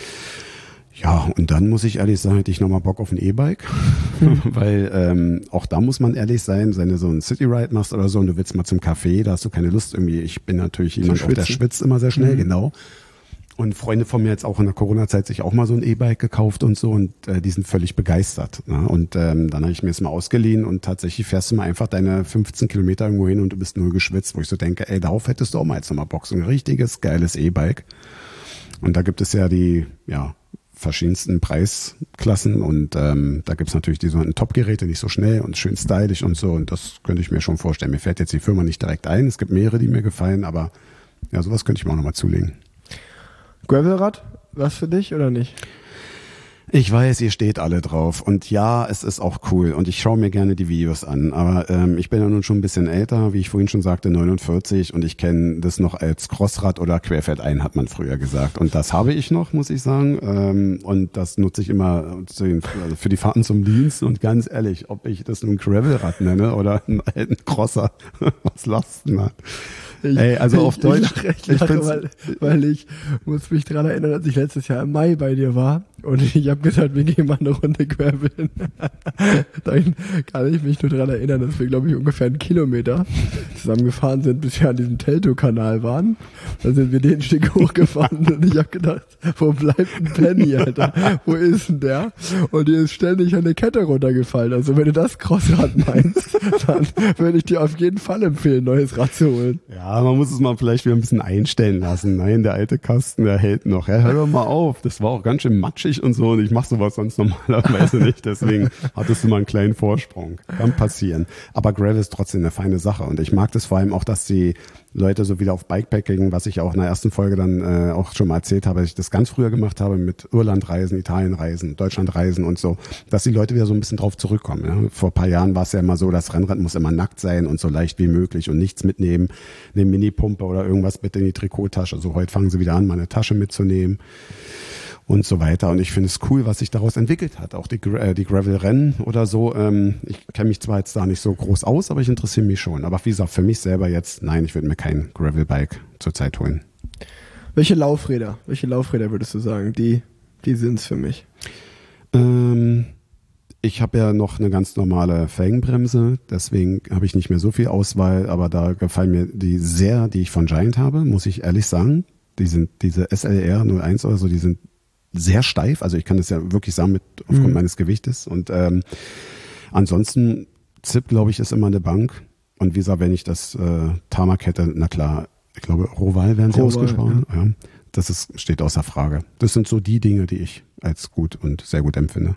Ja, und dann muss ich ehrlich sagen, hätte ich nochmal Bock auf ein E-Bike, weil ähm, auch da muss man ehrlich sein, wenn du so einen City-Ride machst oder so und du willst mal zum Café, da hast du keine Lust irgendwie, ich bin natürlich jemand, auch der schwitzen. schwitzt immer sehr schnell, Mhm. genau. Und Freunde von mir jetzt auch in der Corona-Zeit sich auch mal so ein E-Bike gekauft und so und äh, die sind völlig begeistert. Ne? Und ähm, dann habe ich mir es mal ausgeliehen und tatsächlich fährst du mal einfach deine fünfzehn Kilometer irgendwo hin und du bist nur geschwitzt, wo ich so denke, ey, darauf hättest du auch mal jetzt nochmal Bock, so ein richtiges, geiles E-Bike. Und da gibt es ja die, ja, verschiedensten Preisklassen und ähm, da gibt's natürlich die sogenannten Top-Geräte, nicht so schnell und schön stylisch und so und das könnte ich mir schon vorstellen. Mir fällt jetzt die Firma nicht direkt ein, es gibt mehrere, die mir gefallen, aber ja, sowas könnte ich mir auch nochmal zulegen. Gravelrad, was für dich oder nicht? Ich weiß, ihr steht alle drauf und ja, es ist auch cool und ich schaue mir gerne die Videos an, aber ähm, ich bin ja nun schon ein bisschen älter, wie ich vorhin schon sagte, neunundvierzig und ich kenne das noch als Crossrad oder Querfeldein, hat man früher gesagt und das habe ich noch, muss ich sagen ähm, und das nutze ich immer zu den, also für die Fahrten zum Dienst und ganz ehrlich, ob ich das nun Gravelrad nenne oder einen alten Crosser, was lachst du denn? Ich, Ey, also auf ich, Deutsch, Ich lache, ich ich lache find's- weil, weil ich muss mich daran erinnern, als ich letztes Jahr im Mai bei dir war und ich habe gesagt, wir gehen mal eine Runde graveln. Dann kann ich mich nur daran erinnern, dass wir, glaube ich, ungefähr einen Kilometer zusammengefahren sind, bis wir an diesem Teltow-Kanal waren. Dann sind wir den Stück hochgefahren und ich habe gedacht, wo bleibt ein Penny, Alter? Wo ist denn der? Und hier ist ständig eine Kette runtergefallen. Also wenn du das Crossrad meinst, dann würde ich dir auf jeden Fall empfehlen, neues Rad zu holen. Ja, man muss es mal vielleicht wieder ein bisschen einstellen lassen. Nein, der alte Kasten, der hält noch. Ja, hör doch mal auf. Das war auch ganz schön matschig und so und ich mache sowas sonst normalerweise nicht. Deswegen hattest du mal einen kleinen Vorsprung. Kann passieren. Aber Gravel ist trotzdem eine feine Sache und ich mag das vor allem auch, dass die Leute so wieder auf Bikepacking, was ich auch in der ersten Folge dann äh, auch schon mal erzählt habe, dass ich das ganz früher gemacht habe mit Irlandreisen, Italienreisen, Deutschlandreisen und so, dass die Leute wieder so ein bisschen drauf zurückkommen. Ja. Vor ein paar Jahren war es ja immer so, das Rennrad muss immer nackt sein und so leicht wie möglich und nichts mitnehmen, eine Mini-Pumpe oder irgendwas bitte in die Trikottasche. Also heute fangen sie wieder an, mal eine Tasche mitzunehmen und so weiter. Und ich finde es cool, was sich daraus entwickelt hat. Auch die, Gra- äh, die Gravel-Rennen oder so. Ähm, ich kenne mich zwar jetzt da nicht so groß aus, aber ich interessiere mich schon. Aber wie gesagt, für mich selber jetzt, nein, ich würde mir kein Gravel-Bike zurzeit holen. Welche Laufräder, welche Laufräder würdest du sagen, die, die sind's für mich? Ähm, ich habe ja noch eine ganz normale Felgenbremse, deswegen habe ich nicht mehr so viel Auswahl, aber da gefallen mir die sehr, die ich von Giant habe, muss ich ehrlich sagen. Die sind, diese S L R null eins oder so, die sind sehr steif, also ich kann das ja wirklich sagen mit aufgrund Mhm. meines Gewichtes und ähm, ansonsten Z I P, glaube ich, ist immer eine Bank und wie gesagt, wenn ich das äh, Tarmac hätte, na klar, ich glaube Roval werden sie Roval, ausgesprochen, ja. Das ist, steht außer Frage. Das sind so die Dinge, die ich als gut und sehr gut empfinde.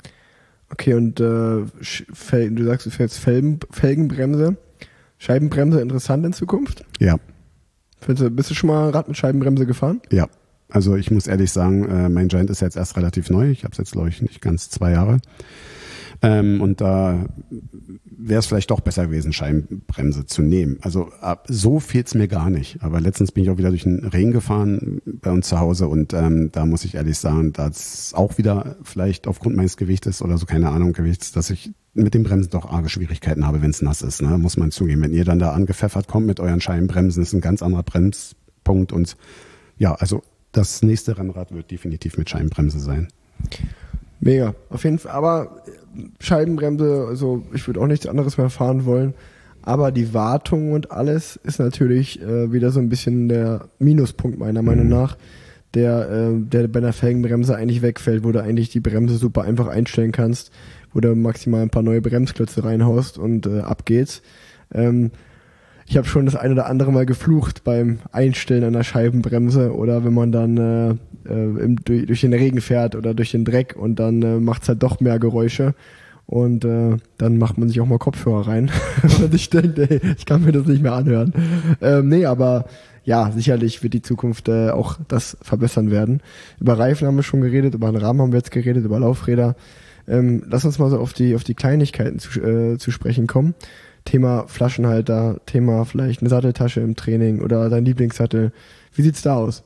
Okay, und äh, Sch- Fel- du sagst, du fährst Felgen, Felgenbremse. Scheibenbremse interessant in Zukunft? Ja, Findest du, bist du schon mal Rad mit Scheibenbremse gefahren? ja. Also ich muss ehrlich sagen, äh, mein Giant ist jetzt erst relativ neu. Ich habe es jetzt, glaube ich, nicht ganz zwei Jahre. Ähm, und da wäre es vielleicht doch besser gewesen, Scheibenbremse zu nehmen. Also ab, so fehlt's mir gar nicht. Aber letztens bin ich auch wieder durch den Regen gefahren bei uns zu Hause und ähm, da muss ich ehrlich sagen, dass auch wieder vielleicht aufgrund meines Gewichtes oder so, keine Ahnung, Gewichts, dass ich mit dem Bremsen doch arge Schwierigkeiten habe, wenn es nass ist, ne? Muss man zugeben. Wenn ihr dann da angepfeffert kommt mit euren Scheibenbremsen, ist ein ganz anderer Bremspunkt und ja, also das nächste Rennrad wird definitiv mit Scheibenbremse sein. Mega, auf jeden Fall. Aber Scheibenbremse, also ich würde auch nichts anderes mehr fahren wollen. Aber die Wartung und alles ist natürlich äh, wieder so ein bisschen der Minuspunkt meiner Meinung nach, der, äh, der bei einer Felgenbremse eigentlich wegfällt, wo du eigentlich die Bremse super einfach einstellen kannst, wo du maximal ein paar neue Bremsklötze reinhaust und äh, ab geht's. Ähm, ich habe schon das ein oder andere Mal geflucht beim Einstellen einer Scheibenbremse oder wenn man dann äh, äh, im, durch, durch den Regen fährt oder durch den Dreck und dann äh, macht's halt doch mehr Geräusche und äh, dann macht man sich auch mal Kopfhörer rein und ich denke, ey, ich kann mir das nicht mehr anhören. Ähm, nee, aber ja, sicherlich wird die Zukunft äh, auch das verbessern werden. Über Reifen haben wir schon geredet, über den Rahmen haben wir jetzt geredet, über Laufräder. Ähm, lass uns mal so auf die auf die Kleinigkeiten zu, äh, zu sprechen kommen. Thema Flaschenhalter, Thema vielleicht eine Satteltasche im Training oder dein Lieblingssattel. Wie sieht's da aus?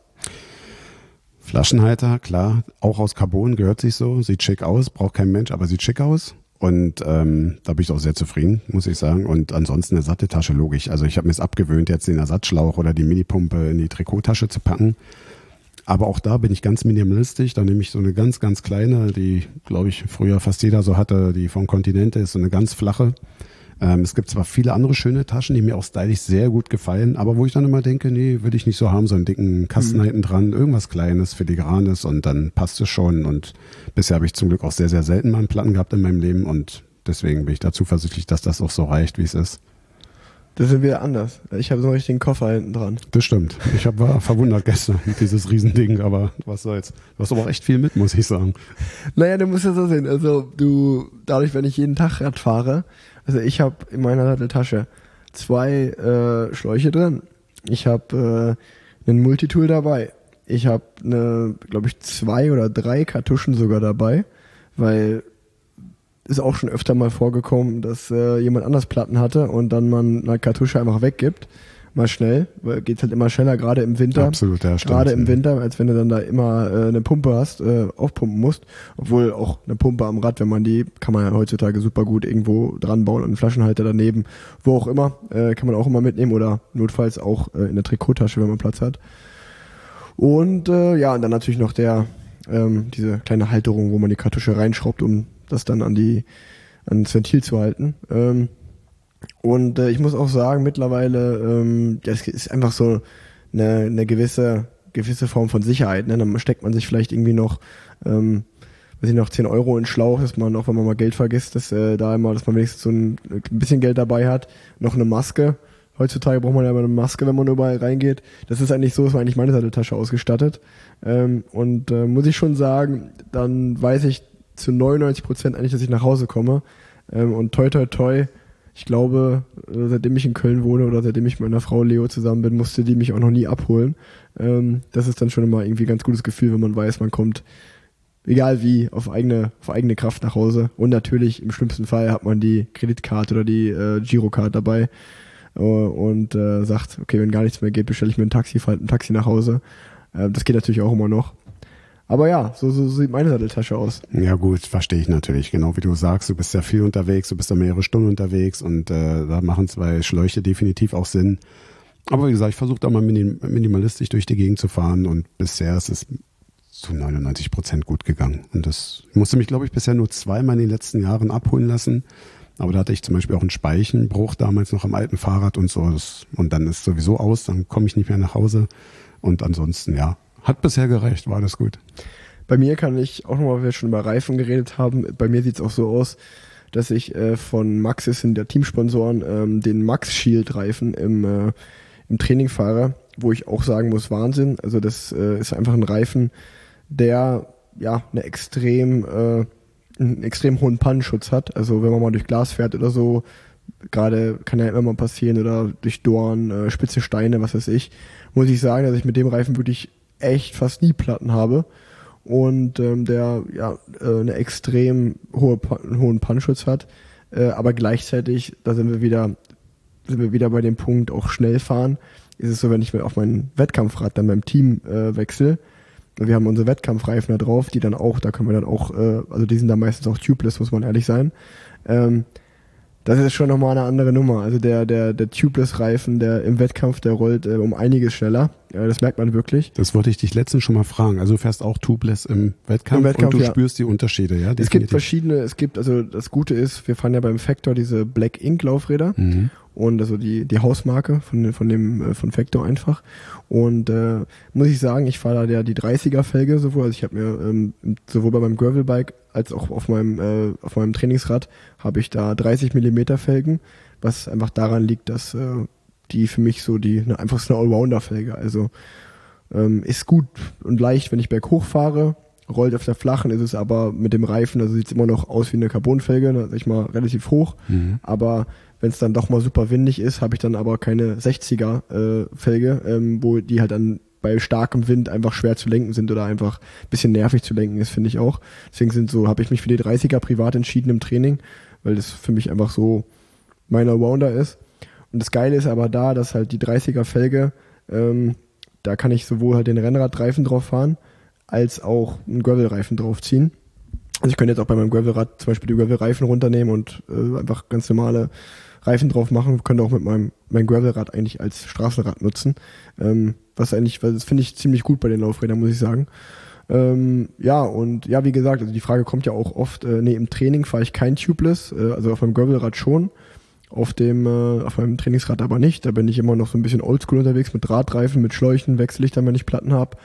Flaschenhalter, klar, auch aus Carbon, gehört sich so, sieht schick aus, braucht kein Mensch, aber sieht schick aus. Und ähm, da bin ich auch sehr zufrieden, muss ich sagen. Und ansonsten eine Satteltasche, logisch. Also ich habe mir es abgewöhnt, jetzt den Ersatzschlauch oder die Minipumpe in die Trikottasche zu packen. Aber auch da bin ich ganz minimalistisch. Da nehme ich so eine ganz, ganz kleine, die, glaube ich, früher fast jeder so hatte, die vom Continente ist, so eine ganz flache. Ähm, es gibt zwar viele andere schöne Taschen, die mir auch stylisch sehr gut gefallen, aber wo ich dann immer denke, nee, würde ich nicht so haben, so einen dicken Kasten mhm. hinten dran, irgendwas Kleines, Filigranes und dann passt es schon. Und bisher habe ich zum Glück auch sehr, sehr selten mal einen Platten gehabt in meinem Leben und deswegen bin ich da zuversichtlich, dass das auch so reicht, wie es ist. Das sind wir anders. Ich habe so einen richtigen Koffer hinten dran. Das stimmt. Ich hab, war verwundert gestern, dieses Riesending, aber was soll's. Du hast aber auch echt viel mit, muss ich sagen. Naja, du musst das so sehen. Also du, dadurch, wenn ich jeden Tag Rad fahre, also ich habe in meiner Satteltasche zwei äh, Schläuche drin. Ich habe äh, einen Multitool dabei. Ich habe eine, glaube ich, zwei oder drei Kartuschen sogar dabei, weil ist auch schon öfter mal vorgekommen, dass äh, jemand anders Platten hatte und dann man eine Kartusche einfach weggibt, mal schnell, weil geht halt immer schneller, gerade im Winter. Absolut, ja, stimmt. Gerade im Winter, als wenn du dann da immer äh, eine Pumpe hast, äh, aufpumpen musst. Obwohl auch eine Pumpe am Rad, wenn man die, kann man ja heutzutage super gut irgendwo dran bauen und einen Flaschenhalter daneben, wo auch immer, äh, kann man auch immer mitnehmen oder notfalls auch äh, in der Trikottasche, wenn man Platz hat. Und äh, ja, und dann natürlich noch der ähm, diese kleine Halterung, wo man die Kartusche reinschraubt, um das dann an die ans Ventil zu halten. Ähm, und äh, ich muss auch sagen, mittlerweile, ähm, das ist einfach so eine, eine gewisse gewisse Form von Sicherheit. Ne? Dann steckt man sich vielleicht irgendwie noch, ähm, weiß ich noch, zehn Euro in den Schlauch, dass man auch, wenn man mal Geld vergisst, dass äh, da immer, dass man wenigstens so ein, ein bisschen Geld dabei hat, noch eine Maske. Heutzutage braucht man ja immer eine Maske, wenn man überall reingeht. Das ist eigentlich so, ist eigentlich meine Satteltasche ausgestattet. Ähm, und äh, muss ich schon sagen, dann weiß ich zu neunundneunzig Prozent eigentlich, dass ich nach Hause komme. Ähm, und toi toi toi, ich glaube, äh, seitdem ich in Köln wohne oder seitdem ich mit meiner Frau Leo zusammen bin, musste die mich auch noch nie abholen. Ähm, das ist dann schon immer irgendwie ein ganz gutes Gefühl, wenn man weiß, man kommt, egal wie, auf eigene, auf eigene Kraft nach Hause. Und natürlich, im schlimmsten Fall hat man die Kreditkarte oder die äh, Girocard dabei äh, und äh, sagt, okay, wenn gar nichts mehr geht, bestelle ich mir ein Taxi, fahre ein Taxi nach Hause. Äh, das geht natürlich auch immer noch. Aber ja, so, so sieht meine Satteltasche aus. Ja gut, verstehe ich natürlich. Genau wie du sagst, du bist ja viel unterwegs, du bist ja mehrere Stunden unterwegs und äh, da machen zwei Schläuche definitiv auch Sinn. Aber wie gesagt, ich versuche da mal minim- minimalistisch durch die Gegend zu fahren und bisher ist es zu neunundneunzig Prozent gut gegangen. Und das ich musste mich, glaube ich, bisher nur zweimal in den letzten Jahren abholen lassen. Aber da hatte ich zum Beispiel auch einen Speichenbruch damals noch am alten Fahrrad und so. Das, und dann ist sowieso aus, dann komme ich nicht mehr nach Hause. Und ansonsten, ja, hat bisher gereicht, war alles gut. Bei mir kann ich auch nochmal, weil wir schon über Reifen geredet haben, bei mir sieht's auch so aus, dass ich äh, von Maxxis, sind der Teamsponsoren, ähm, den Max Shield Reifen im, äh, im Training fahre, wo ich auch sagen muss, Wahnsinn. Also das äh, ist einfach ein Reifen, der ja eine extrem, äh, einen extrem hohen Pannenschutz hat. Also wenn man mal durch Glas fährt oder so, gerade kann ja immer mal passieren oder durch Dorn, äh, spitze Steine, was weiß ich, muss ich sagen, dass ich mit dem Reifen wirklich echt fast nie Platten habe. und ähm, der ja äh, eine extrem hohe, einen hohen Punchschutz hat, äh, aber gleichzeitig, da sind wir wieder sind wir wieder bei dem Punkt, auch schnell fahren, ist es so, wenn ich auf mein Wettkampfrad dann beim Team äh, wechsle, wir haben unsere Wettkampfreifen da drauf, die dann auch, da können wir dann auch, äh, also die sind dann meistens auch tubeless, muss man ehrlich sein, ähm, das ist schon nochmal eine andere Nummer. Also der, der, der Tubeless-Reifen, der im Wettkampf, der rollt äh, um einiges schneller. Ja, das merkt man wirklich. Das wollte ich dich letztens schon mal fragen. Also du fährst auch Tubeless im Wettkampf, Im Wettkampf und du ja. spürst die Unterschiede, ja? Definitiv. Es gibt verschiedene, es gibt, also das Gute ist, wir fahren ja beim Factor diese Black Ink Laufräder. Mhm. Und also die, die Hausmarke von, von dem, von Factor einfach. Und äh, muss ich sagen, ich fahre da ja die dreißiger Felge sowohl, also ich habe mir ähm, sowohl bei meinem Gravelbike als auch auf meinem, äh, auf meinem Trainingsrad habe ich da dreißig Millimeter Felgen, was einfach daran liegt, dass äh, die für mich so die, ne, einfach so eine Allrounder-Felge, also ähm, ist gut und leicht, wenn ich berghoch fahre, rollt auf der flachen, ist es aber mit dem Reifen, also sieht es immer noch aus wie eine Carbonfelge, ne, sag ich mal, relativ hoch, mhm. aber wenn es dann doch mal super windig ist, habe ich dann aber keine sechziger äh, Felge, ähm, wo die halt dann bei starkem Wind einfach schwer zu lenken sind oder einfach ein bisschen nervig zu lenken ist, finde ich auch. Deswegen sind so, habe ich mich für die dreißiger privat entschieden im Training, weil das für mich einfach so mein Allrounder ist. Und das Geile ist aber da, dass halt die dreißiger Felge, ähm, da kann ich sowohl halt den Rennradreifen drauf fahren, als auch einen Gravelreifen draufziehen. Also ich könnte jetzt auch bei meinem Gravelrad zum Beispiel die Gravelreifen runternehmen und äh, einfach ganz normale Reifen drauf machen, könnte auch mit meinem mein Gravelrad eigentlich als Straßenrad nutzen. Ähm, was eigentlich, das finde ich ziemlich gut bei den Laufrädern, muss ich sagen. Ähm, ja, und ja, wie gesagt, also die Frage kommt ja auch oft, äh, nee, im Training fahre ich kein Tubeless, äh, also auf meinem Gravelrad schon, auf dem, äh, auf meinem Trainingsrad aber nicht. Da bin ich immer noch so ein bisschen oldschool unterwegs mit Drahtreifen, mit Schläuchen, Wechsellichtern, wenn ich Platten habe.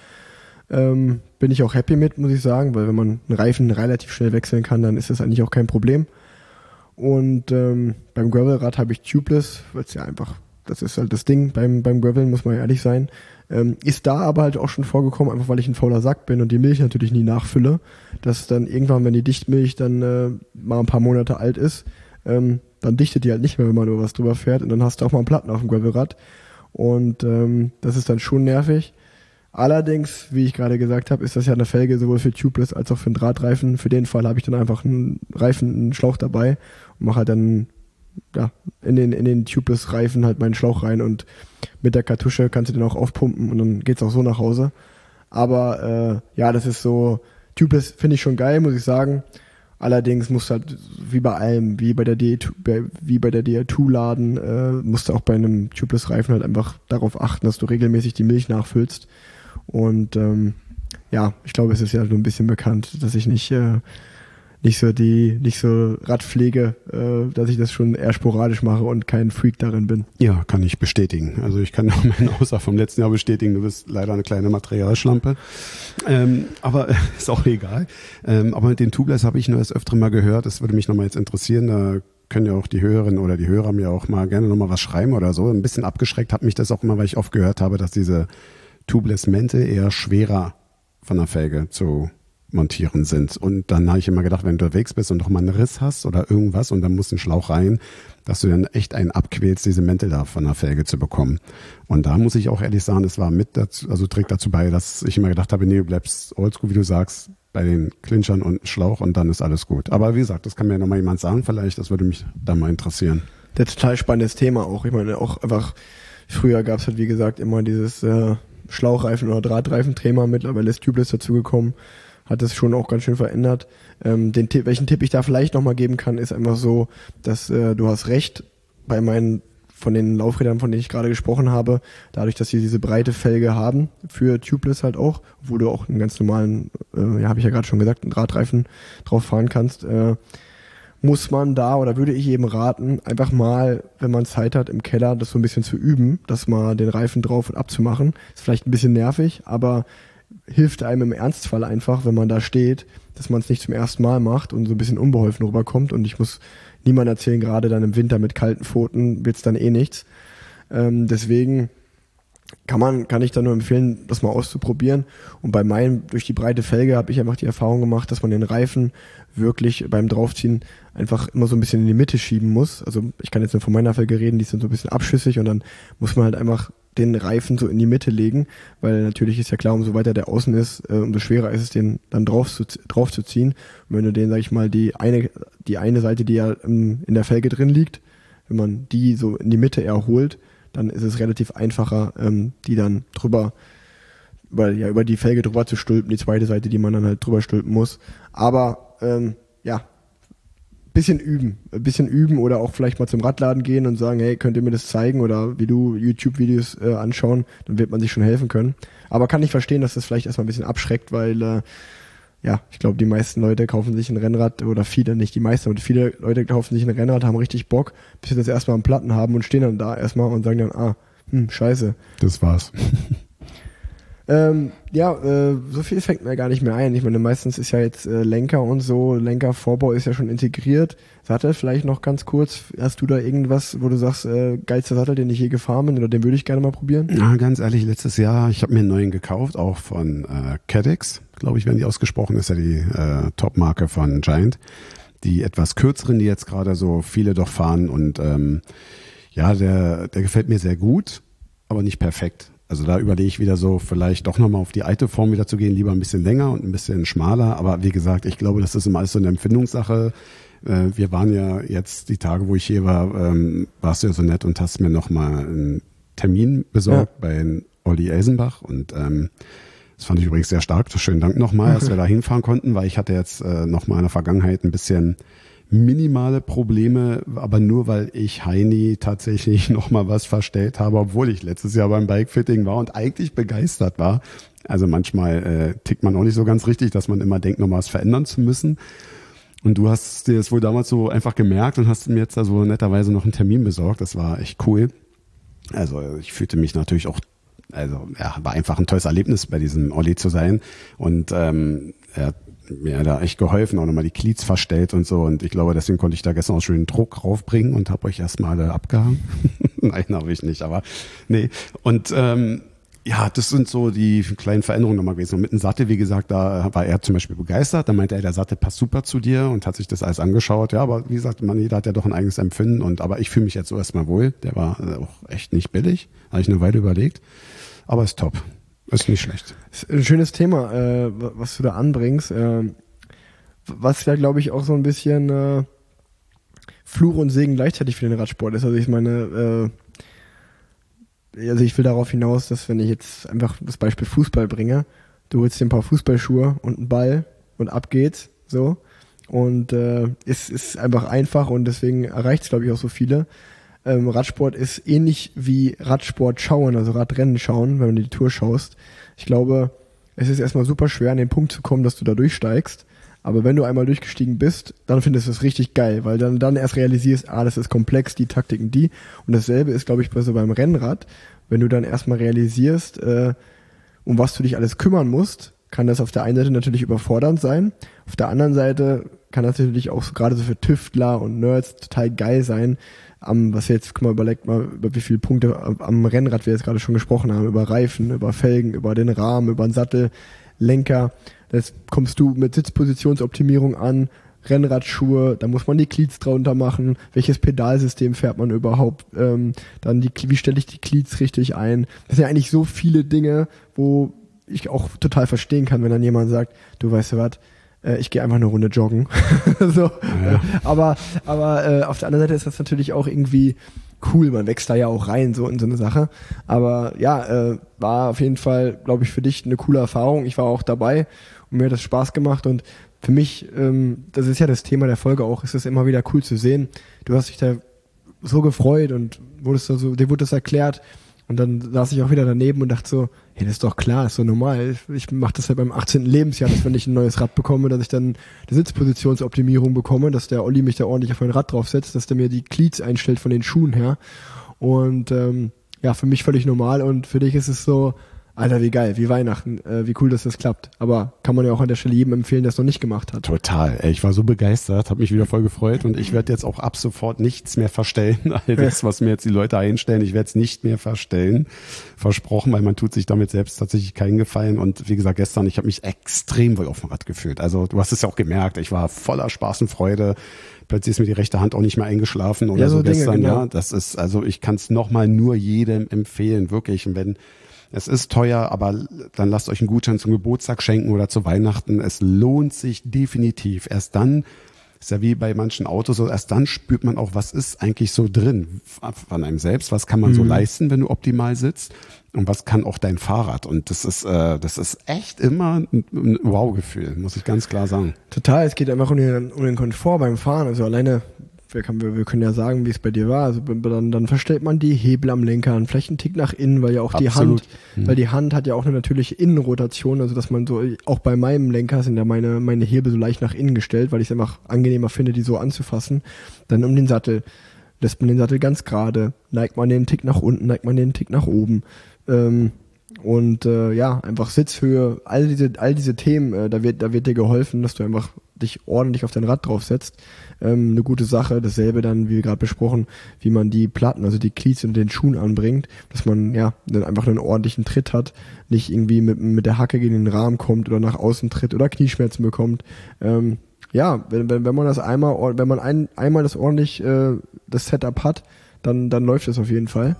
Ähm, bin ich auch happy mit, muss ich sagen, weil wenn man einen Reifen relativ schnell wechseln kann, dann ist das eigentlich auch kein Problem. Und ähm, beim Gravelrad habe ich Tubeless, weil es ja einfach, das ist halt das Ding beim beim Graveln, muss man ja ehrlich sein. Ähm, ist da aber halt auch schon vorgekommen, einfach weil ich ein fauler Sack bin und die Milch natürlich nie nachfülle, dass dann irgendwann, wenn die Dichtmilch dann äh, mal ein paar Monate alt ist, ähm, dann dichtet die halt nicht mehr, wenn man nur was drüber fährt und dann hast du auch mal einen Platten auf dem Gravelrad und ähm, das ist dann schon nervig. Allerdings, wie ich gerade gesagt habe, ist das ja eine Felge sowohl für Tubeless als auch für einen Drahtreifen. Für den Fall habe ich dann einfach einen Reifen, einen Schlauch dabei und mache halt dann ja, in den in den Tubeless-Reifen halt meinen Schlauch rein und mit der Kartusche kannst du den auch aufpumpen und dann geht's auch so nach Hause. Aber äh, ja, das ist so, Tubeless finde ich schon geil, muss ich sagen. Allerdings musst du halt, wie bei allem, wie bei der D zwei, wie bei der D R zwei laden, äh, musst du auch bei einem Tubeless-Reifen halt einfach darauf achten, dass du regelmäßig die Milch nachfüllst. Und ähm, ja, ich glaube, es ist ja so ein bisschen bekannt, dass ich nicht äh, nicht so die nicht so Radpflege, äh, dass ich das schon eher sporadisch mache und kein Freak darin bin. Ja, kann ich bestätigen. Also ich kann auch meine Aussage vom letzten Jahr bestätigen. Du bist leider eine kleine Materialschlampe, ähm, aber ist auch egal. Ähm, aber mit den Tubeless habe ich nur das öfter mal gehört. Das würde mich nochmal jetzt interessieren. Da können ja auch die Hörerinnen oder die Hörer mir auch mal gerne nochmal was schreiben oder so. Ein bisschen abgeschreckt hat mich das auch immer, weil ich oft gehört habe, dass diese Tubeless-Mäntel eher schwerer von der Felge zu montieren sind. Und dann habe ich immer gedacht, wenn du unterwegs bist und doch mal einen Riss hast oder irgendwas und dann muss ein Schlauch rein, dass du dann echt einen abquälst, diese Mäntel da von der Felge zu bekommen. Und da muss ich auch ehrlich sagen, das war mit dazu, also trägt dazu bei, dass ich immer gedacht habe, nee, du bleibst oldschool, wie du sagst, bei den Clinchern und Schlauch und dann ist alles gut. Aber wie gesagt, das kann mir nochmal jemand sagen vielleicht, das würde mich da mal interessieren. Das ist ein total spannendes Thema auch. Ich meine, auch einfach, früher gab es halt, wie gesagt, immer dieses äh, Schlauchreifen- oder Drahtreifen-Thema, mittlerweile ist Tubeless dazugekommen, hat das schon auch ganz schön verändert. Ähm, den Tipp, welchen Tipp ich da vielleicht nochmal geben kann, ist einfach so, dass äh, du hast recht, bei meinen, von den Laufrädern, von denen ich gerade gesprochen habe, dadurch, dass sie diese breite Felge haben, für Tubeless halt auch, wo du auch einen ganz normalen, äh, ja, habe ich ja gerade schon gesagt, einen Drahtreifen drauf fahren kannst, äh, muss man da, oder würde ich eben raten, einfach mal, wenn man Zeit hat, im Keller das so ein bisschen zu üben, das mal den Reifen drauf und abzumachen. Ist vielleicht ein bisschen nervig, aber hilft einem im Ernstfall einfach, wenn man da steht, dass man es nicht zum ersten Mal macht und so ein bisschen unbeholfen rüberkommt. Und ich muss niemand erzählen, gerade dann im Winter mit kalten Pfoten wird's dann eh nichts. Ähm, deswegen kann man, kann ich da nur empfehlen, das mal auszuprobieren. Und bei meinem, durch die breite Felge habe ich einfach die Erfahrung gemacht, dass man den Reifen wirklich beim Draufziehen einfach immer so ein bisschen in die Mitte schieben muss. Also ich kann jetzt nur von meiner Felge reden, die ist dann so ein bisschen abschüssig und dann muss man halt einfach den Reifen so in die Mitte legen, weil natürlich ist ja klar, umso weiter der außen ist, äh, umso schwerer ist es, den dann drauf zu, drauf zu ziehen. Und wenn du den, sag ich mal, die eine, die eine Seite, die ja ähm, in der Felge drin liegt, wenn man die so in die Mitte erholt, dann ist es relativ einfacher, ähm, die dann drüber, über, ja, über die Felge drüber zu stülpen, die zweite Seite, die man dann halt drüber stülpen muss. Aber, ähm, ja, bisschen üben, ein bisschen üben oder auch vielleicht mal zum Radladen gehen und sagen, hey, könnt ihr mir das zeigen oder wie du YouTube-Videos äh, anschauen, dann wird man sich schon helfen können. Aber kann ich verstehen, dass das vielleicht erstmal ein bisschen abschreckt, weil äh, ja, ich glaube, die meisten Leute kaufen sich ein Rennrad oder viele, nicht die meisten, aber viele Leute kaufen sich ein Rennrad, haben richtig Bock, bis sie das erstmal am Platten haben und stehen dann da erstmal und sagen dann, ah, hm, scheiße. Das war's. Ähm, ja, äh, so viel fängt mir gar nicht mehr ein. Ich meine, meistens ist ja jetzt äh, Lenker und so, Lenkervorbau ist ja schon integriert. Sattel vielleicht noch ganz kurz. Hast du da irgendwas, wo du sagst, äh, geilster Sattel, den ich je gefahren bin oder den würde ich gerne mal probieren? Ja, ganz ehrlich, letztes Jahr, ich habe mir einen neuen gekauft, auch von äh, Caddx, glaube ich, werden die ausgesprochen, ist ja die äh, Top-Marke von Giant. Die etwas kürzeren, die jetzt gerade so viele doch fahren und ähm, ja, der, der gefällt mir sehr gut, aber nicht perfekt. Also da überlege ich wieder so, vielleicht doch nochmal auf die alte Form wieder zu gehen, lieber ein bisschen länger und ein bisschen schmaler. Aber wie gesagt, ich glaube, das ist immer alles so eine Empfindungssache. Äh, wir waren ja jetzt die Tage, wo ich hier war, ähm, warst du ja so nett und hast mir nochmal einen Termin besorgt ja. bei Olli Elsenbach. Und ähm, das fand ich übrigens sehr stark. Schönen Dank nochmal, dass wir da hinfahren konnten, weil ich hatte jetzt äh, nochmal in der Vergangenheit ein bisschen minimale Probleme, aber nur weil ich Heini tatsächlich noch mal was verstellt habe, obwohl ich letztes Jahr beim Bikefitting war und eigentlich begeistert war. Also manchmal äh, tickt man auch nicht so ganz richtig, dass man immer denkt, noch mal was verändern zu müssen. Und du hast dir das wohl damals so einfach gemerkt und hast mir jetzt da so netterweise noch einen Termin besorgt. Das war echt cool. Also ich fühlte mich natürlich auch, also ja, war einfach ein tolles Erlebnis, bei diesem Olli zu sein. Und ähm, er hat mir da echt geholfen, auch nochmal die Cleats verstellt und so. Und ich glaube, deswegen konnte ich da gestern auch schön Druck raufbringen und habe euch erstmal alle abgehangen. Nein, habe ich nicht, aber nee. Und ähm, ja, das sind so die kleinen Veränderungen nochmal gewesen. Und mit dem Sattel, wie gesagt, da war er zum Beispiel begeistert. Da meinte er, der Sattel passt super zu dir und hat sich das alles angeschaut. Ja, aber wie gesagt, man, jeder hat ja doch ein eigenes Empfinden. Und aber ich fühle mich jetzt so erstmal wohl. Der war auch echt nicht billig. Habe ich eine Weile überlegt. Aber ist top. Ist nicht schlecht. Ist ein schönes Thema, äh, was du da anbringst. Äh, was ja, glaube ich, auch so ein bisschen äh, Fluch und Segen gleichzeitig für den Radsport ist. Also ich meine, äh, also ich will darauf hinaus, dass wenn ich jetzt einfach das Beispiel Fußball bringe, du holst dir ein paar Fußballschuhe und einen Ball und ab geht's, so. Und äh, es ist einfach einfach und deswegen erreicht es, glaube ich, auch so viele. Ähm, Radsport ist ähnlich wie Radsport schauen, also Radrennen schauen, wenn du die Tour schaust. Ich glaube, es ist erstmal super schwer, an den Punkt zu kommen, dass du da durchsteigst. Aber wenn du einmal durchgestiegen bist, dann findest du es richtig geil, weil dann, dann erst realisierst, ah, das ist komplex, die Taktiken, die. Und dasselbe ist, glaube ich, bei so beim Rennrad. Wenn du dann erstmal realisierst, äh, um was du dich alles kümmern musst, kann das auf der einen Seite natürlich überfordernd sein. Auf der anderen Seite kann das natürlich auch so, gerade so für Tüftler und Nerds total geil sein, am, was wir jetzt, guck mal, überlegt mal, über wie viele Punkte am Rennrad wir jetzt gerade schon gesprochen haben, über Reifen, über Felgen, über den Rahmen, über den Sattel, Lenker. Jetzt kommst du mit Sitzpositionsoptimierung an, Rennradschuhe, da muss man die Cleats drunter machen, welches Pedalsystem fährt man überhaupt, ähm, dann die, wie stelle ich die Cleats richtig ein. Das sind ja eigentlich so viele Dinge, wo ich auch total verstehen kann, wenn dann jemand sagt, du weißt du was, äh, ich gehe einfach eine Runde joggen. so. Ja. Aber, aber äh, auf der anderen Seite ist das natürlich auch irgendwie cool, man wächst da ja auch rein, so in so eine Sache. Aber ja, äh, war auf jeden Fall, glaube ich, für dich eine coole Erfahrung. Ich war auch dabei und mir hat das Spaß gemacht und für mich, ähm, das ist ja das Thema der Folge auch, ist es immer wieder cool zu sehen. Du hast dich da so gefreut und wurdest da so, dir wurde das erklärt und dann saß ich auch wieder daneben und dachte so, hey, das ist doch klar, das ist so normal. Ich mache das halt beim achtzehnten Lebensjahr, dass wenn ich ein neues Rad bekomme, dass ich dann eine Sitzpositionsoptimierung bekomme, dass der Olli mich da ordentlich auf mein Rad draufsetzt, dass der mir die Cleats einstellt von den Schuhen her. Und ähm, ja, für mich völlig normal und für dich ist es so, Alter, wie geil, wie Weihnachten, äh, wie cool, dass das klappt. Aber kann man ja auch an der Stelle jedem empfehlen, der es noch nicht gemacht hat. Total. Ey, ich war so begeistert, habe mich wieder voll gefreut und ich werde jetzt auch ab sofort nichts mehr verstellen. All das, was mir jetzt die Leute einstellen, ich werde es nicht mehr verstellen. Versprochen, weil man tut sich damit selbst tatsächlich keinen Gefallen. Und wie gesagt, gestern, ich habe mich extrem wohl auf dem Rad gefühlt. Also du hast es ja auch gemerkt, ich war voller Spaß und Freude. Plötzlich ist mir die rechte Hand auch nicht mehr eingeschlafen oder ja, so, so Dinge, gestern. genau. Ja, das ist, also ich kann es nochmal nur jedem empfehlen, wirklich. Und wenn es ist teuer, aber dann lasst euch einen Gutschein zum Geburtstag schenken oder zu Weihnachten. Es lohnt sich definitiv. Erst dann, ist ja wie bei manchen Autos so, erst dann spürt man auch, was ist eigentlich so drin von einem selbst, was kann man mhm. so leisten, wenn du optimal sitzt und was kann auch dein Fahrrad. Und das ist, äh, das ist echt immer ein, ein Wow-Gefühl, muss ich ganz klar sagen. Total, es geht einfach um den, um den Komfort beim Fahren. Also alleine, wir können, wir, wir können ja sagen, wie es bei dir war. Also dann, dann verstellt man die Hebel am Lenker, vielleicht einen Tick nach innen, weil ja auch die Absolut. Hand, mhm. weil die Hand hat ja auch eine natürliche Innenrotation, also dass man so, auch bei meinem Lenker sind ja meine, meine Hebel so leicht nach innen gestellt, weil ich es einfach angenehmer finde, die so anzufassen. Dann um den Sattel, lässt man den Sattel ganz gerade, neigt man den Tick nach unten, neigt man den Tick nach oben. Ähm, und äh, ja, einfach Sitzhöhe, all diese, all diese Themen, äh, da wird, da wird dir geholfen, dass du einfach dich ordentlich auf dein Rad draufsetzt. Ähm, eine gute Sache, dasselbe dann, wie gerade besprochen, wie man die Platten, also die Cleats und den Schuhen anbringt, dass man ja dann einfach einen ordentlichen Tritt hat, nicht irgendwie mit, mit der Hacke gegen den Rahmen kommt oder nach außen tritt oder Knieschmerzen bekommt. Ähm, ja, wenn, wenn, wenn man das einmal, wenn man ein, einmal das ordentlich äh, das Setup hat, dann, dann läuft es auf jeden Fall.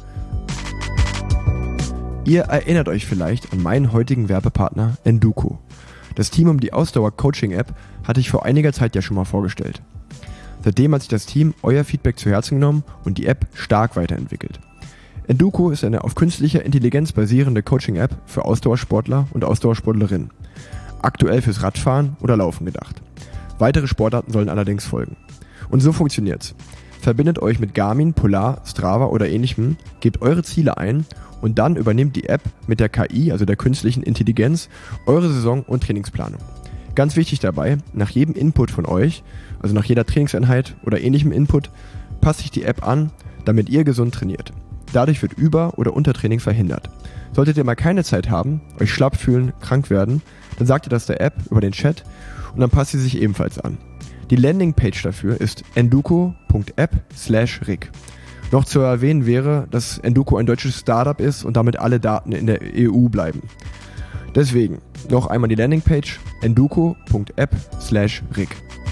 Ihr erinnert euch vielleicht an meinen heutigen Werbepartner Enduko. Das Team um die Ausdauer-Coaching-App hatte ich vor einiger Zeit ja schon mal vorgestellt. Seitdem hat sich das Team euer Feedback zu Herzen genommen und die App stark weiterentwickelt. Enduko ist eine auf künstlicher Intelligenz basierende Coaching-App für Ausdauersportler und Ausdauersportlerinnen. Aktuell fürs Radfahren oder Laufen gedacht. Weitere Sportarten sollen allerdings folgen. Und so funktioniert's. Verbindet euch mit Garmin, Polar, Strava oder ähnlichem, gebt eure Ziele ein und dann übernimmt die App mit der K I, also der künstlichen Intelligenz, eure Saison- und Trainingsplanung. Ganz wichtig dabei, nach jedem Input von euch, also nach jeder Trainingseinheit oder ähnlichem Input, passt sich die App an, damit ihr gesund trainiert. Dadurch wird Über- oder Untertraining verhindert. Solltet ihr mal keine Zeit haben, euch schlapp fühlen, krank werden, dann sagt ihr das der App über den Chat und dann passt sie sich ebenfalls an. Die Landingpage dafür ist enduko.app slash rig. Noch zu erwähnen wäre, dass Enduko ein deutsches Startup ist und damit alle Daten in der E U bleiben. Deswegen noch einmal die Landingpage enduko.app slash rig.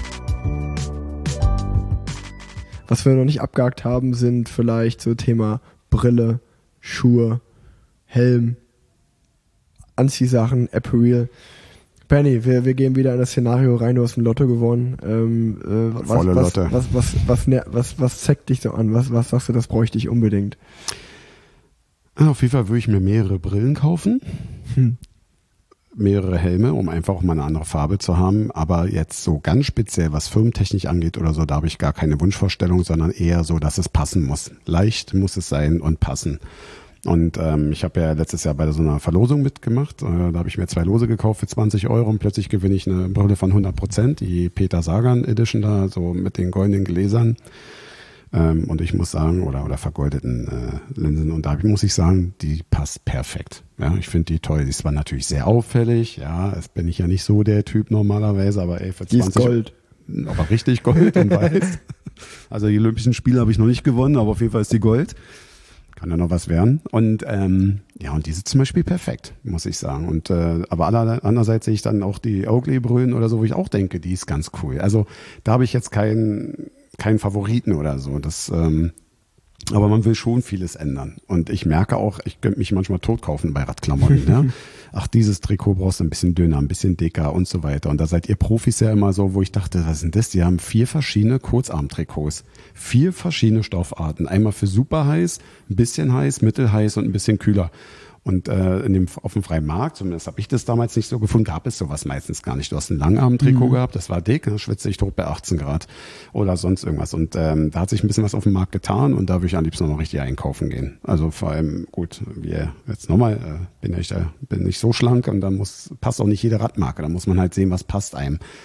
Was wir noch nicht abgehakt haben, sind vielleicht so Thema Brille, Schuhe, Helm, Anziehsachen, Apparel. Penny, wir, wir gehen wieder in das Szenario rein, du hast ein Lotto gewonnen. Ähm, äh, was, Volle was, Lotte. Was, was, was, was, was, was zeckt dich so an? Was, was sagst du, das bräuchte ich unbedingt? Auf jeden Fall würde ich mir mehrere Brillen kaufen. Hm. Mehrere Helme, um einfach auch mal eine andere Farbe zu haben. Aber jetzt so ganz speziell, was Firmentechnik angeht oder so, da habe ich gar keine Wunschvorstellung, sondern eher so, dass es passen muss. Leicht muss es sein und passen. Und ähm, ich habe ja letztes Jahr bei so einer Verlosung mitgemacht. Äh, da habe ich mir zwei Lose gekauft für zwanzig Euro und plötzlich gewinne ich eine Brille von hundert Prozent, die Peter Sagan Edition da, so mit den goldenen Gläsern. Ähm, und ich muss sagen, oder oder vergoldeten äh, Linsen. Und da muss ich sagen, die passt perfekt. Ja, ich finde die toll. Die ist zwar natürlich sehr auffällig. Ja, es bin ich ja nicht so der Typ normalerweise, aber ey, für die ist Gold. Aber richtig Gold und weiß. Also die Olympischen Spiele habe ich noch nicht gewonnen, aber auf jeden Fall ist die Gold. Kann ja noch was werden. Und ähm, ja, und die sind zum Beispiel perfekt, muss ich sagen. Und äh, aber aller, andererseits sehe ich dann auch die Oakley-Brüllen oder so, wo ich auch denke, die ist ganz cool. Also da habe ich jetzt keinen keinen Favoriten oder so. Das, ähm, aber man will schon vieles ändern. Und ich merke auch, ich könnte mich manchmal totkaufen bei Radklamotten. Ja? Ach, dieses Trikot brauchst du ein bisschen dünner, ein bisschen dicker und so weiter. Und da seid ihr Profis ja immer so, wo ich dachte, was sind das? Die haben vier verschiedene Kurzarmtrikots. Vier verschiedene Stoffarten. Einmal für super heiß, ein bisschen heiß, mittelheiß und ein bisschen kühler. Und äh, in dem, auf dem freien Markt, zumindest habe ich das damals nicht so gefunden, gab es sowas meistens gar nicht. Du hast ein Langarm-Trikot mhm. gehabt, das war dick, dann schwitze ich tot bei achtzehn Grad oder sonst irgendwas. Und ähm, da hat sich ein bisschen was auf dem Markt getan und da würde ich am liebsten noch richtig einkaufen gehen. Also vor allem, gut, wir jetzt nochmal, äh, bin ich da bin nicht so schlank und da muss passt auch nicht jede Radmarke. Da muss man halt sehen, was passt einem.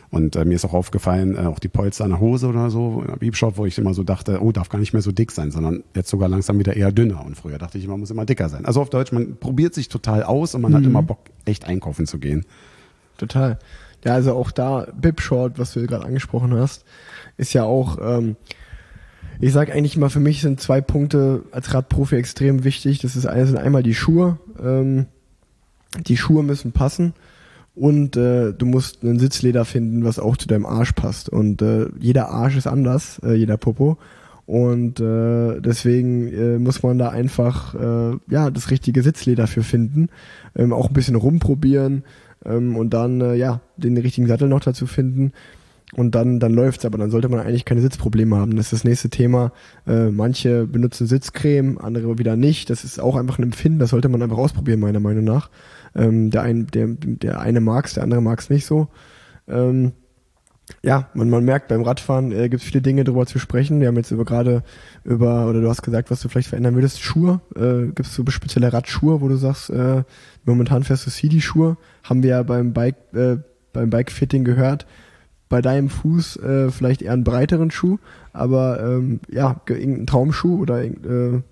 Und äh, mir ist auch aufgefallen, äh, auch die Polster an der Hose oder so, im Beepshop, wo ich immer so dachte, oh, darf gar nicht mehr so dick sein, sondern jetzt sogar langsam wieder eher dünner. Und früher dachte ich immer, muss immer dicker sein. Also auf Deutsch, man probiert sich total aus und man mhm. hat immer Bock, echt einkaufen zu gehen. Total. Ja, also auch da, Bib-Short, was du gerade angesprochen hast, ist ja auch, ähm, ich sage eigentlich immer, für mich sind zwei Punkte als Radprofi extrem wichtig. Das ist eine, sind einmal die Schuhe. Ähm, die Schuhe müssen passen und äh, du musst einen Sitzleder finden, was auch zu deinem Arsch passt. Und äh, jeder Arsch ist anders, äh, jeder Popo. Und äh, deswegen äh, muss man da einfach äh, ja das richtige Sitzleder für finden, ähm, auch ein bisschen rumprobieren ähm, und dann äh, ja den richtigen Sattel noch dazu finden. Und dann, dann läuft's, aber dann sollte man eigentlich keine Sitzprobleme haben. Das ist das nächste Thema. Äh, manche benutzen Sitzcreme, andere wieder nicht. Das ist auch einfach ein Empfinden, das sollte man einfach ausprobieren, meiner Meinung nach. Ähm, der, ein, der, der eine mag's, der andere mag's nicht so. Ähm, ja, man, man merkt beim Radfahren, äh, gibt's viele Dinge drüber zu sprechen. Wir haben jetzt über gerade über, oder du hast gesagt, was du vielleicht verändern würdest, Schuhe. Äh, gibt's so spezielle Radschuhe, wo du sagst, äh, momentan fährst du C D-Schuhe. Haben wir ja beim Bike, äh, beim Bike-Fitting gehört. Bei deinem Fuß äh, vielleicht eher einen breiteren Schuh, aber ähm, ja, irgendein Traumschuh oder äh, äh,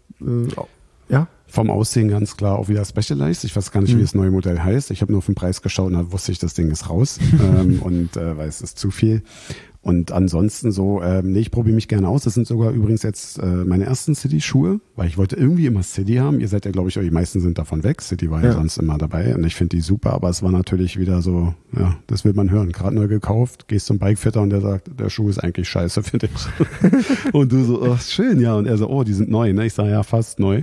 ja. Vom Aussehen ganz klar auch wieder Specialized. Ich weiß gar nicht, mhm. wie das neue Modell heißt. Ich habe nur auf den Preis geschaut und da wusste ich, das Ding ist raus ähm, und äh, weil es ist zu viel. Und ansonsten so, ähm, nee, ich probiere mich gerne aus. Das sind sogar übrigens jetzt äh, meine ersten City-Schuhe, weil ich wollte irgendwie immer City haben. Ihr seid ja, glaube ich, die meisten sind davon weg. City war ja, ja sonst immer dabei und ich finde die super, aber es war natürlich wieder so, ja, das will man hören. Gerade neu gekauft, gehst zum Bikefitter und der sagt, der Schuh ist eigentlich scheiße für dich. Und du so, oh, schön, ja. Und er so, oh, die sind neu, ne? Ich sage, ja, fast neu.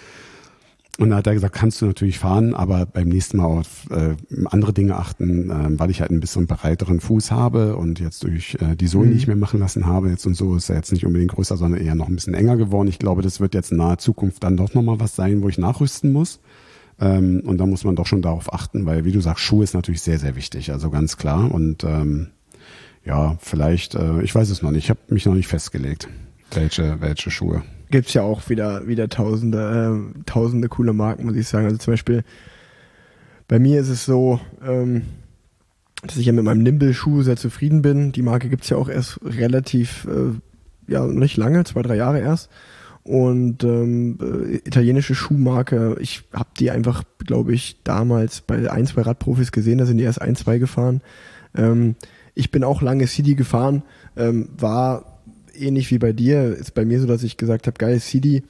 Und dann hat er gesagt, kannst du natürlich fahren, aber beim nächsten Mal auf äh, andere Dinge achten, äh, weil ich halt ein bisschen breiteren Fuß habe und jetzt durch äh, die Sohlen, mhm. die ich mir machen lassen habe, jetzt und so ist er jetzt nicht unbedingt größer, sondern eher noch ein bisschen enger geworden. Ich glaube, das wird jetzt in naher Zukunft dann doch nochmal was sein, wo ich nachrüsten muss. Ähm, und da muss man doch schon darauf achten, weil, wie du sagst, Schuhe ist natürlich sehr, sehr wichtig, also ganz klar. Und ähm, ja, vielleicht, äh, ich weiß es noch nicht, ich habe mich noch nicht festgelegt, welche, welche Schuhe. Gibt's ja auch wieder wieder tausende äh, tausende coole Marken, muss ich sagen. Also zum Beispiel bei mir ist es so, ähm, dass ich ja mit meinem Nimble-Schuh sehr zufrieden bin. Die Marke gibt's ja auch erst relativ, äh, ja nicht lange, zwei, drei Jahre erst. Und ähm, äh, italienische Schuhmarke, ich habe die einfach, glaube ich, damals bei ein, zwei Radprofis gesehen, da sind die erst ein, zwei gefahren. Ähm, ich bin auch lange C D gefahren, ähm, war ähnlich wie bei dir, ist bei mir so, dass ich gesagt habe, geil, C D,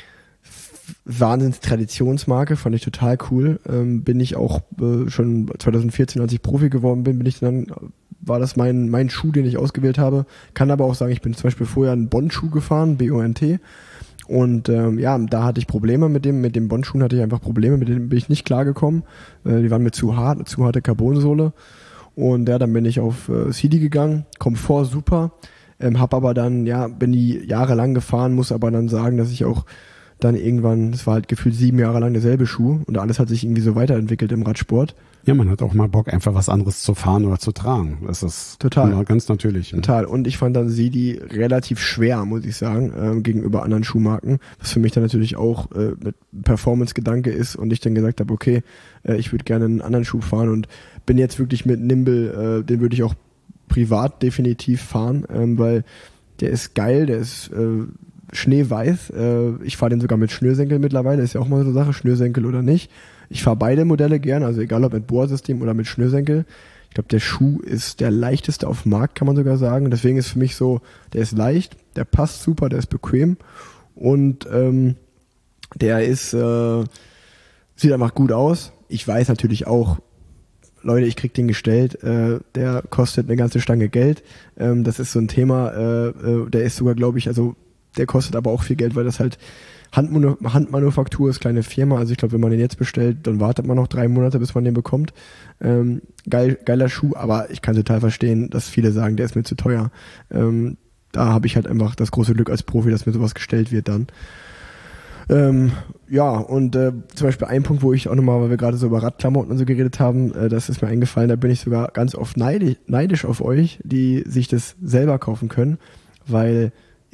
Wahnsinns-Traditionsmarke, fand ich total cool. Ähm, bin ich auch äh, schon zwanzig vierzehn, als ich Profi geworden bin, bin ich dann, war das mein mein Schuh, den ich ausgewählt habe. Kann aber auch sagen, ich bin zum Beispiel vorher einen Bond-Schuh gefahren, B O N T. Und ähm, ja, da hatte ich Probleme mit dem, mit dem Bond-Schuhen hatte ich einfach Probleme, mit denen bin ich nicht klargekommen. Äh, die waren mir zu hart, eine zu harte Carbonsohle. Und ja, dann bin ich auf äh, C D gegangen, Komfort super. Ähm, hab aber dann, ja, bin die jahrelang gefahren, muss aber dann sagen, dass ich auch dann irgendwann, das war halt gefühlt sieben Jahre lang derselbe Schuh und alles hat sich irgendwie so weiterentwickelt im Radsport. Ja, man hat auch mal Bock, einfach was anderes zu fahren oder zu tragen. Das ist total ganz natürlich. Total. Ne? Und ich fand dann Sidi relativ schwer, muss ich sagen, äh, gegenüber anderen Schuhmarken, was für mich dann natürlich auch äh, mit Performance-Gedanke ist und ich dann gesagt habe, okay, äh, ich würde gerne einen anderen Schuh fahren und bin jetzt wirklich mit Nimble, äh, den würde ich auch privat definitiv fahren, ähm, weil der ist geil, der ist äh, schneeweiß. Äh, ich fahre den sogar mit Schnürsenkel mittlerweile, ist ja auch mal so eine Sache, Schnürsenkel oder nicht. Ich fahre beide Modelle gern, also egal ob mit Bohrsystem oder mit Schnürsenkel. Ich glaube, der Schuh ist der leichteste auf dem Markt, kann man sogar sagen. Deswegen ist für mich so, der ist leicht, der passt super, der ist bequem und ähm, der ist äh, sieht einfach gut aus. Ich weiß natürlich auch, Leute, ich krieg den gestellt, äh, der kostet eine ganze Stange Geld. Ähm, das ist so ein Thema, äh, äh, der ist sogar, glaube ich, also der kostet aber auch viel Geld, weil das halt Handmanu- Handmanufaktur ist, kleine Firma. Also ich glaube, wenn man den jetzt bestellt, dann wartet man noch drei Monate, bis man den bekommt. Ähm, geil, geiler Schuh, aber ich kann total verstehen, dass viele sagen, der ist mir zu teuer. Ähm, da habe ich halt einfach das große Glück als Profi, dass mir sowas gestellt wird dann. Ähm, ja, und äh, zum Beispiel ein Punkt, wo ich auch nochmal, weil wir gerade so über Radklamotten und so geredet haben, äh, das ist mir eingefallen, da bin ich sogar ganz oft neidisch, neidisch auf euch, die sich das selber kaufen können, weil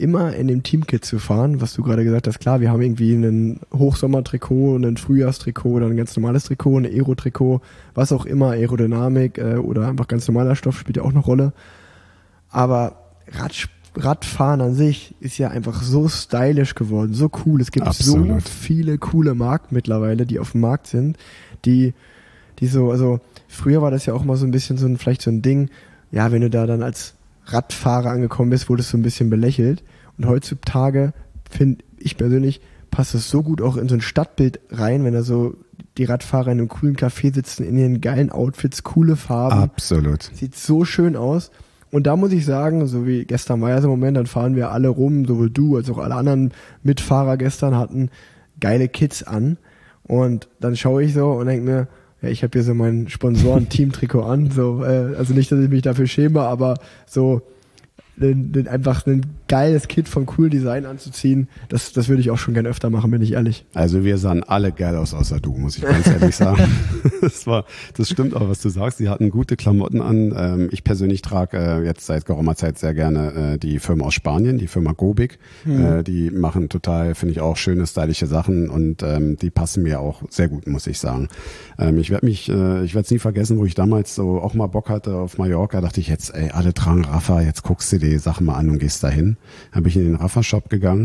immer in dem Teamkit zu fahren, was du gerade gesagt hast. Klar, wir haben irgendwie ein Hochsommertrikot, ein Frühjahrstrikot oder ein ganz normales Trikot, ein Aero-Trikot, was auch immer, Aerodynamik äh, oder einfach ganz normaler Stoff spielt ja auch eine Rolle. Aber Rad, Radfahren an sich ist ja einfach so stylisch geworden, so cool. Es gibt Absolut. so viele coole Marken mittlerweile, die auf dem Markt sind, die, die so, also früher war das ja auch mal so ein bisschen so ein, vielleicht so ein Ding, ja, wenn du da dann als Radfahrer angekommen bist, wurdest du ein bisschen belächelt. Und heutzutage, finde ich persönlich, passt es so gut auch in so ein Stadtbild rein, wenn da so die Radfahrer in einem coolen Café sitzen, in ihren geilen Outfits, coole Farben. Absolut. Sieht so schön aus. Und da muss ich sagen, so wie gestern war ja so ein Moment, dann fahren wir alle rum, sowohl du als auch alle anderen Mitfahrer gestern hatten geile Kits an. Und dann schaue ich so und denke mir, ja, ich habe hier so mein Sponsoren-Team-Trikot an, so, äh, also nicht, dass ich mich dafür schäme, aber so den, den, einfach ein geiles Kit vom coolen Design anzuziehen, das, das würde ich auch schon gern öfter machen, bin ich ehrlich. Also wir sahen alle geil aus, außer du, muss ich ganz ehrlich sagen. Das war, das stimmt auch, was du sagst. Sie hatten gute Klamotten an. Ähm, ich persönlich trage äh, jetzt seit geraumer Zeit sehr gerne äh, die Firma aus Spanien, die Firma Gobic. Hm. Äh, die machen total, finde ich auch schöne, stylische Sachen und ähm, die passen mir auch sehr gut, muss ich sagen. Ähm, ich werde mich, äh, ich werde es nie vergessen, wo ich damals so auch mal Bock hatte auf Mallorca, dachte ich jetzt, ey, alle tragen Rafa, jetzt guckst du die Sachen mal an und gehst dahin. Dann bin ich in den Rafa-Shop gegangen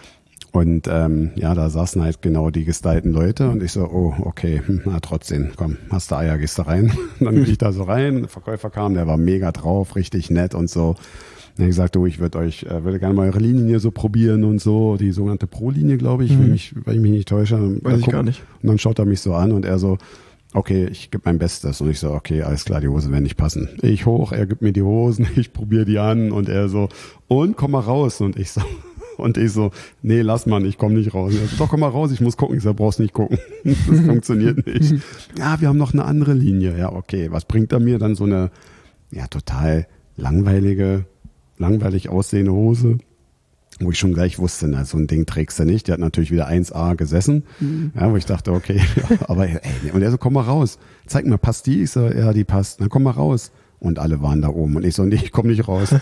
und ähm, ja, da saßen halt genau die gestylten Leute und ich so, oh, okay, hm, na trotzdem, komm, hast du Eier, gehst du rein. Dann bin ich da so rein, der Verkäufer kam, der war mega drauf, richtig nett und so. Dann habe ich gesagt, du, ich würde euch, äh, würde gerne mal eure Linien hier so probieren und so, die sogenannte Pro-Linie, glaube ich, mhm. wenn, mich, wenn ich mich nicht täusche. Weiß ich gar nicht. Und dann schaut er mich so an und er so, okay, ich gebe mein Bestes. Und ich so, okay, alles klar, die Hosen werden nicht passen. Ich hoch, er gibt mir die Hosen, ich probiere die an und er so, und komm mal raus. Und ich so, und ich so, nee, lass mal, ich komme nicht raus. Und er so, doch, komm mal raus, ich muss gucken. Ich so, brauchst nicht gucken. Das funktioniert nicht. Ja, wir haben noch eine andere Linie. Ja, okay, was bringt er mir? Dann so eine, ja, total langweilige, langweilig aussehende Hose, wo ich schon gleich wusste, na, so ein Ding trägst du nicht. Der hat natürlich wieder eins A gesessen, mhm. ja, wo ich dachte, okay, ja, aber ey, und er so, komm mal raus, zeig mir, passt die? Ich so, ja, die passt, dann komm mal raus. Und alle waren da oben und ich so, nee, ich komm nicht raus.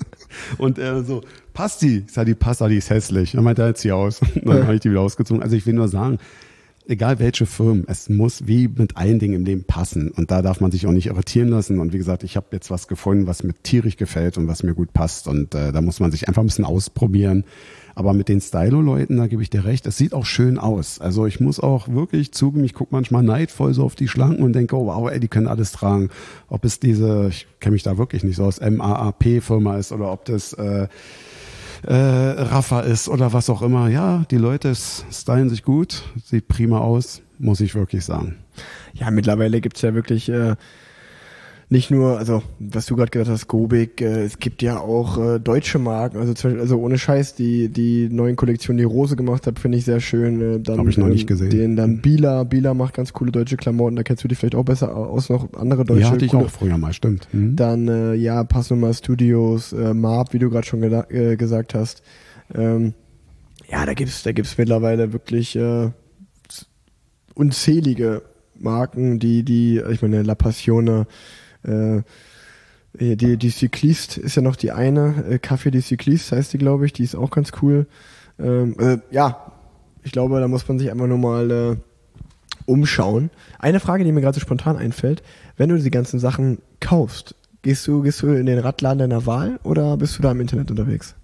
Und er so, passt die? Ich sag, die passt, aber die ist hässlich. Dann meinte er, jetzt hier aus. Und dann habe ich die wieder ausgezogen. Also ich will nur sagen, egal welche Firmen, es muss wie mit allen Dingen im Leben passen. Und da darf man sich auch nicht irritieren lassen. Und wie gesagt, ich habe jetzt was gefunden, was mir tierisch gefällt und was mir gut passt. Und äh, da muss man sich einfach ein bisschen ausprobieren. Aber mit den Stylo-Leuten, da gebe ich dir recht, es sieht auch schön aus. Also ich muss auch wirklich zugeben, ich gucke manchmal neidvoll so auf die Schlanken und denke, oh wow, ey, die können alles tragen. Ob es diese, ich kenne mich da wirklich nicht so aus, M A A P-Firma ist oder ob das äh, äh, Rafa ist oder was auch immer. Ja, die Leute stylen sich gut, sieht prima aus, muss ich wirklich sagen. Ja, mittlerweile gibt's ja wirklich äh, nicht nur, also was du gerade gesagt hast, Gobic, äh, es gibt ja auch äh, deutsche Marken, also zum Beispiel, also ohne Scheiß, die die neuen Kollektionen, die Rose gemacht hat, finde ich sehr schön. Äh, dann habe ich noch nicht gesehen. Den dann Bila, Bila macht ganz coole deutsche Klamotten, da kennst du dich vielleicht auch besser aus, noch andere deutsche. Ja, hatte ich coole, auch früher mal, stimmt. Mhm. Dann äh, ja, Passnummer Studios, äh, Marb, wie du gerade schon geda- äh, gesagt hast. Ähm, ja, da gibt's da gibt's mittlerweile wirklich äh, unzählige Marken, die die, ich meine La Passione, Äh, die, die Cycliste ist ja noch die eine, äh, Café de Cycliste heißt die, glaube ich, die ist auch ganz cool. Ähm, äh, ja, ich glaube, da muss man sich einfach nur mal äh, umschauen. Eine Frage, die mir gerade so spontan einfällt, wenn du die ganzen Sachen kaufst, gehst du, gehst du in den Radladen deiner Wahl oder bist du da im Internet unterwegs?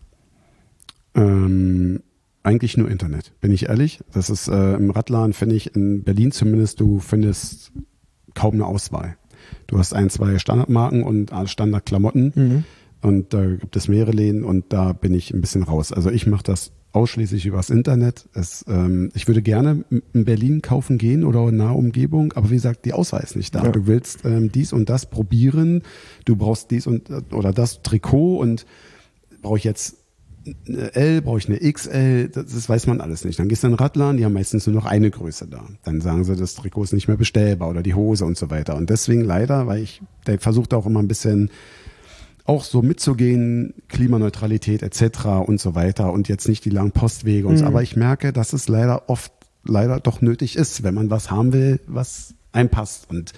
Ähm, eigentlich nur Internet, bin ich ehrlich. Das ist äh, im Radladen, finde ich, in Berlin zumindest, du findest kaum eine Auswahl. Du hast ein, zwei Standardmarken und Standardklamotten mhm. und da gibt es mehrere Läden und da bin ich ein bisschen raus. Also ich mache das ausschließlich übers Internet. Es, ähm, ich würde gerne in Berlin kaufen gehen oder in naher Umgebung, aber wie gesagt, die Auswahl ist nicht da. Ja. Du willst ähm, dies und das probieren, du brauchst dies und oder das Trikot und brauche ich jetzt eine L, brauche ich eine X L, das, das weiß man alles nicht. Dann gehst du in den Radladen, die haben meistens nur noch eine Größe da. Dann sagen sie, das Trikot ist nicht mehr bestellbar oder die Hose und so weiter. Und deswegen leider, weil ich, der versucht auch immer ein bisschen auch so mitzugehen, Klimaneutralität et cetera und so weiter und jetzt nicht die langen Postwege und mhm. so. Aber ich merke, dass es leider oft, leider doch nötig ist, wenn man was haben will, was einem passt. Und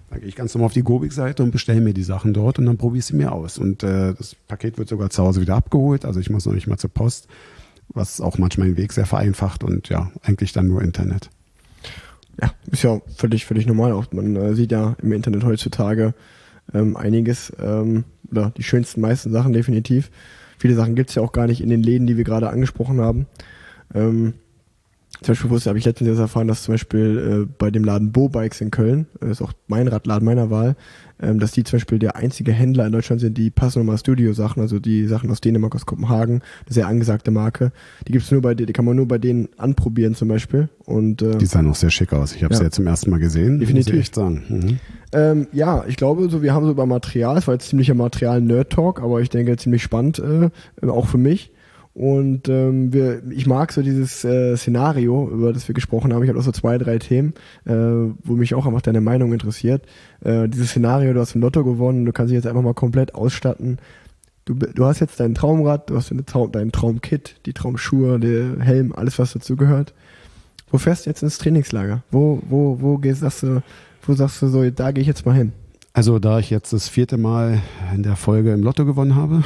Da gehe ich ganz normal auf die Gobik-Seite und bestelle mir die Sachen dort und dann probiere ich sie mir aus. Und äh, das Paket wird sogar zu Hause wieder abgeholt, also ich muss noch nicht mal zur Post, was auch manchmal den Weg sehr vereinfacht und ja, eigentlich dann nur Internet. Ja, ist ja völlig, völlig normal auch. Man äh, sieht ja im Internet heutzutage ähm, einiges, ähm, oder die schönsten, meisten Sachen definitiv. Viele Sachen gibt's ja auch gar nicht in den Läden, die wir gerade angesprochen haben. Ähm, zum Beispiel wusste, habe ich letztens jetzt erfahren, dass zum Beispiel äh, bei dem Laden Bo Bikes in Köln, das ist auch mein Radladen meiner Wahl, ähm, dass die zum Beispiel der einzige Händler in Deutschland sind, die Passanoma Studio Sachen, also die Sachen aus Dänemark, aus Kopenhagen, eine sehr angesagte Marke. Die gibt's nur bei die kann man nur bei denen anprobieren zum Beispiel. Und äh, die sahen auch sehr schick aus. Ich habe ja. sie ja zum ersten Mal gesehen. Definitiv. Muss ich echt sagen. Mhm. Ähm, ja, ich glaube, so wir haben so über Material, es war jetzt ziemlicher Material-Nerd-Talk, aber ich denke ziemlich spannend, äh, auch für mich. Und ähm, wir, ich mag so dieses äh, Szenario, über das wir gesprochen haben. Ich habe auch so zwei, drei Themen, äh, wo mich auch einfach deine Meinung interessiert. Äh, dieses Szenario, du hast im Lotto gewonnen, du kannst dich jetzt einfach mal komplett ausstatten. Du, du hast jetzt dein Traumrad, du hast deine Traum, dein Traumkit, die Traumschuhe, der Helm, alles was dazu gehört. Wo fährst du jetzt ins Trainingslager? Wo, wo, wo gehst sagst du, wo sagst du so, da gehe ich jetzt mal hin? Also da ich jetzt das vierte Mal in der Folge im Lotto gewonnen habe,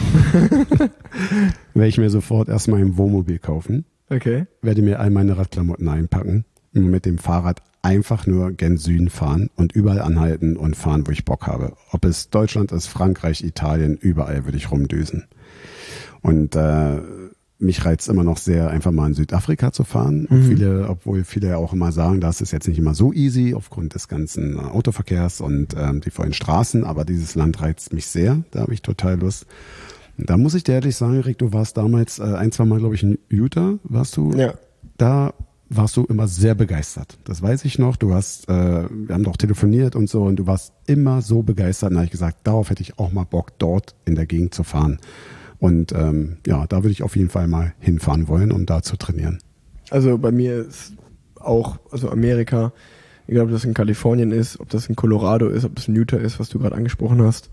werde ich mir sofort erstmal ein Wohnmobil kaufen. Okay. Werde mir all meine Radklamotten einpacken und mit dem Fahrrad einfach nur gen Süden fahren und überall anhalten und fahren, wo ich Bock habe. Ob es Deutschland ist, Frankreich, Italien, überall würde ich rumdüsen. Und äh, mich reizt immer noch sehr, einfach mal in Südafrika zu fahren. Mhm. Viele, obwohl viele ja auch immer sagen, das ist jetzt nicht immer so easy aufgrund des ganzen Autoverkehrs und ähm, die vollen Straßen, aber dieses Land reizt mich sehr. Da habe ich total Lust. Und da muss ich dir ehrlich sagen, Rick, du warst damals äh, ein, zwei Mal, glaube ich, in Utah, warst du? Ja. Da warst du immer sehr begeistert. Das weiß ich noch. Du hast, äh, wir haben doch telefoniert und so und du warst immer so begeistert. Und da habe ich gesagt, darauf hätte ich auch mal Bock, dort in der Gegend zu fahren. Und ähm, ja, da würde ich auf jeden Fall mal hinfahren wollen, um da zu trainieren. Also bei mir ist auch, also Amerika, egal ob das in Kalifornien ist, ob das in Colorado ist, ob das in Utah ist, was du gerade angesprochen hast,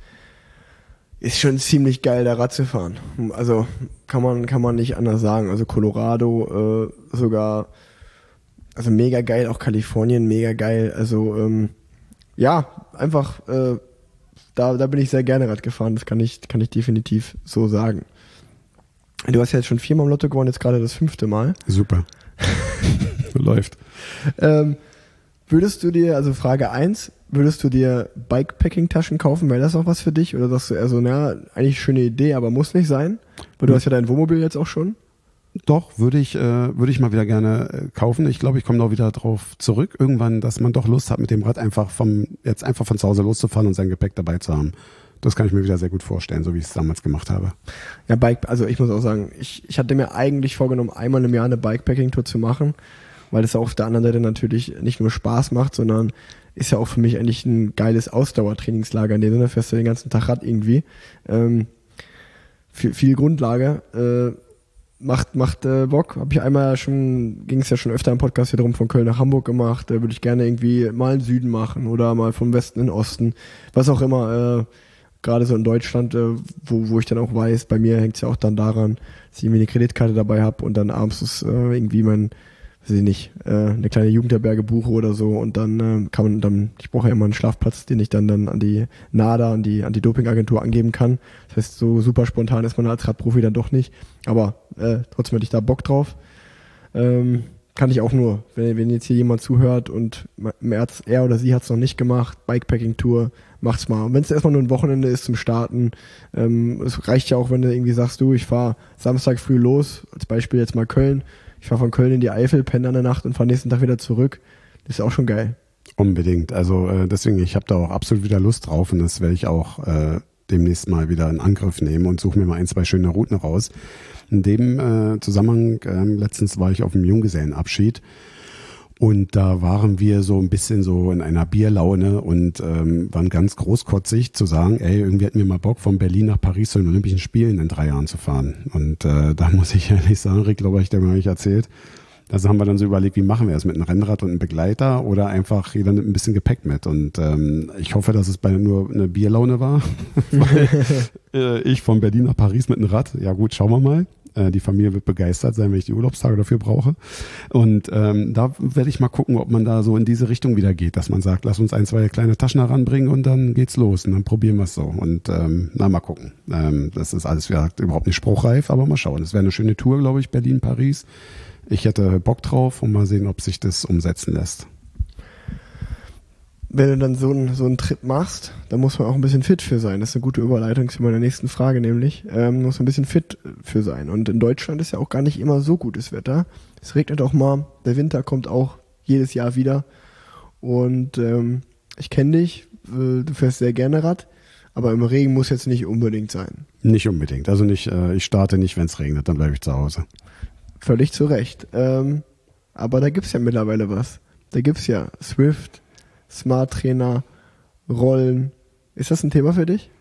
ist schon ziemlich geil, da Rad zu fahren. Also kann man kann man nicht anders sagen. Also Colorado äh, sogar, also mega geil, auch Kalifornien mega geil. Also ähm, ja, einfach äh, Da, da bin ich sehr gerne Rad gefahren, das kann ich, kann ich definitiv so sagen. Du hast ja jetzt schon viermal im Lotto gewonnen, jetzt gerade das fünfte Mal. Super. Läuft. Ähm, würdest du dir, also Frage eins, würdest du dir Bikepacking-Taschen kaufen? Wäre das auch was für dich? Oder sagst du eher so, na, eigentlich schöne Idee, aber muss nicht sein? Weil du mhm. hast ja dein Wohnmobil jetzt auch schon. Doch, würde ich, äh, würde ich mal wieder gerne äh, kaufen. Ich glaube, ich komme noch wieder drauf zurück, irgendwann, dass man doch Lust hat, mit dem Rad einfach vom, jetzt einfach von zu Hause loszufahren und sein Gepäck dabei zu haben. Das kann ich mir wieder sehr gut vorstellen, so wie ich es damals gemacht habe. Ja, Bike, also ich muss auch sagen, ich, ich hatte mir eigentlich vorgenommen, einmal im Jahr eine Bikepacking-Tour zu machen, weil das auf der anderen Seite natürlich nicht nur Spaß macht, sondern ist ja auch für mich eigentlich ein geiles Ausdauertrainingslager. In dem Sinne fährst du den ganzen Tag Rad irgendwie. Ähm, viel, viel Grundlage, äh, Macht, macht äh, Bock. Hab ich einmal schon, ging es ja schon öfter im Podcast hier drum, von Köln nach Hamburg gemacht. Da würde ich gerne irgendwie mal in Süden machen oder mal vom Westen in den Osten. Was auch immer, äh, gerade so in Deutschland, äh, wo, wo ich dann auch weiß, bei mir hängt es ja auch dann daran, dass ich irgendwie eine Kreditkarte dabei habe und dann abends ist, äh, irgendwie mein, weiß ich nicht, äh, eine kleine Jugendherberge buche oder so und dann äh, kann man dann, ich brauche ja immer einen Schlafplatz, den ich dann dann an die NADA, an die Anti-Doping-Agentur angeben kann. Das heißt, so super spontan ist man als Radprofi dann doch nicht, aber äh, trotzdem hätte ich da Bock drauf. Ähm, kann ich auch nur, wenn, wenn jetzt hier jemand zuhört und er oder sie hat es noch nicht gemacht, Bikepacking-Tour, macht's mal. Und wenn es erstmal nur ein Wochenende ist zum Starten, ähm, es reicht ja auch, wenn du irgendwie sagst, du, ich fahre Samstag früh los, als Beispiel jetzt mal Köln, ich fahre von Köln in die Eifel, penne an der Nacht und fahre nächsten Tag wieder zurück. Das ist auch schon geil. Unbedingt. Also äh, deswegen, ich habe da auch absolut wieder Lust drauf und das werde ich auch äh, demnächst mal wieder in Angriff nehmen und suche mir mal ein, zwei schöne Routen raus. In dem äh, Zusammenhang, äh, letztens war ich auf dem Junggesellenabschied und da waren wir so ein bisschen so in einer Bierlaune und ähm, waren ganz großkotzig zu sagen, ey, irgendwie hätten wir mal Bock, von Berlin nach Paris zu den Olympischen Spielen in drei Jahren zu fahren. Und äh, da muss ich ehrlich sagen, Rick, glaube ich, der mir nicht erzählt. Also haben wir dann so überlegt, wie machen wir es mit einem Rennrad und einem Begleiter oder einfach jeder nimmt ein bisschen Gepäck mit. Und ähm, ich hoffe, dass es bei nur eine Bierlaune war, weil äh, ich von Berlin nach Paris mit einem Rad, ja gut, schauen wir mal. Äh, die Familie wird begeistert sein, wenn ich die Urlaubstage dafür brauche. Und ähm, da werde ich mal gucken, ob man da so in diese Richtung wieder geht, dass man sagt, lass uns ein, zwei kleine Taschen heranbringen und dann geht's los und dann probieren wir es so. Und ähm, na, mal gucken. Ähm, das ist alles, wie gesagt, überhaupt nicht spruchreif, aber mal schauen. Es wäre eine schöne Tour, glaube ich, Berlin, Paris. Ich hätte Bock drauf und mal sehen, ob sich das umsetzen lässt. Wenn du dann so einen so einen Trip machst, dann muss man auch ein bisschen fit für sein. Das ist eine gute Überleitung zu meiner nächsten Frage, nämlich ähm, muss man ein bisschen fit für sein. Und in Deutschland ist ja auch gar nicht immer so gutes Wetter. Es regnet auch mal, der Winter kommt auch jedes Jahr wieder. Und ähm, ich kenne dich, äh, du fährst sehr gerne Rad, aber im Regen muss jetzt nicht unbedingt sein. Nicht unbedingt. Also nicht, äh, ich starte nicht, wenn es regnet, dann bleibe ich zu Hause. Völlig zu Recht. Ähm, aber da gibt's ja mittlerweile was. Da gibt's ja Swift, Smart Trainer, Rollen. Ist das ein Thema für dich?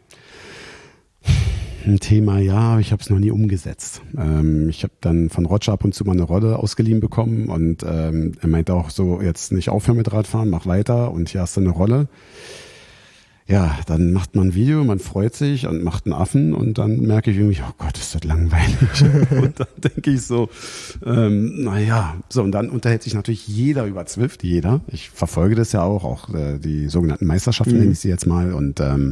Ein Thema, ja, ich habe es noch nie umgesetzt. Ähm, ich habe dann von Roger ab und zu mal eine Rolle ausgeliehen bekommen und ähm, er meinte auch so, jetzt nicht aufhören mit Radfahren, mach weiter und hier hast du eine Rolle. Ja, dann macht man ein Video, man freut sich und macht einen Affen und dann merke ich irgendwie, oh Gott, ist das langweilig. Und dann denke ich so, ähm, naja, so und dann unterhält sich natürlich jeder über Zwift, jeder. Ich verfolge das ja auch, auch äh, die sogenannten Meisterschaften Mhm. nenne ich sie jetzt mal und ähm,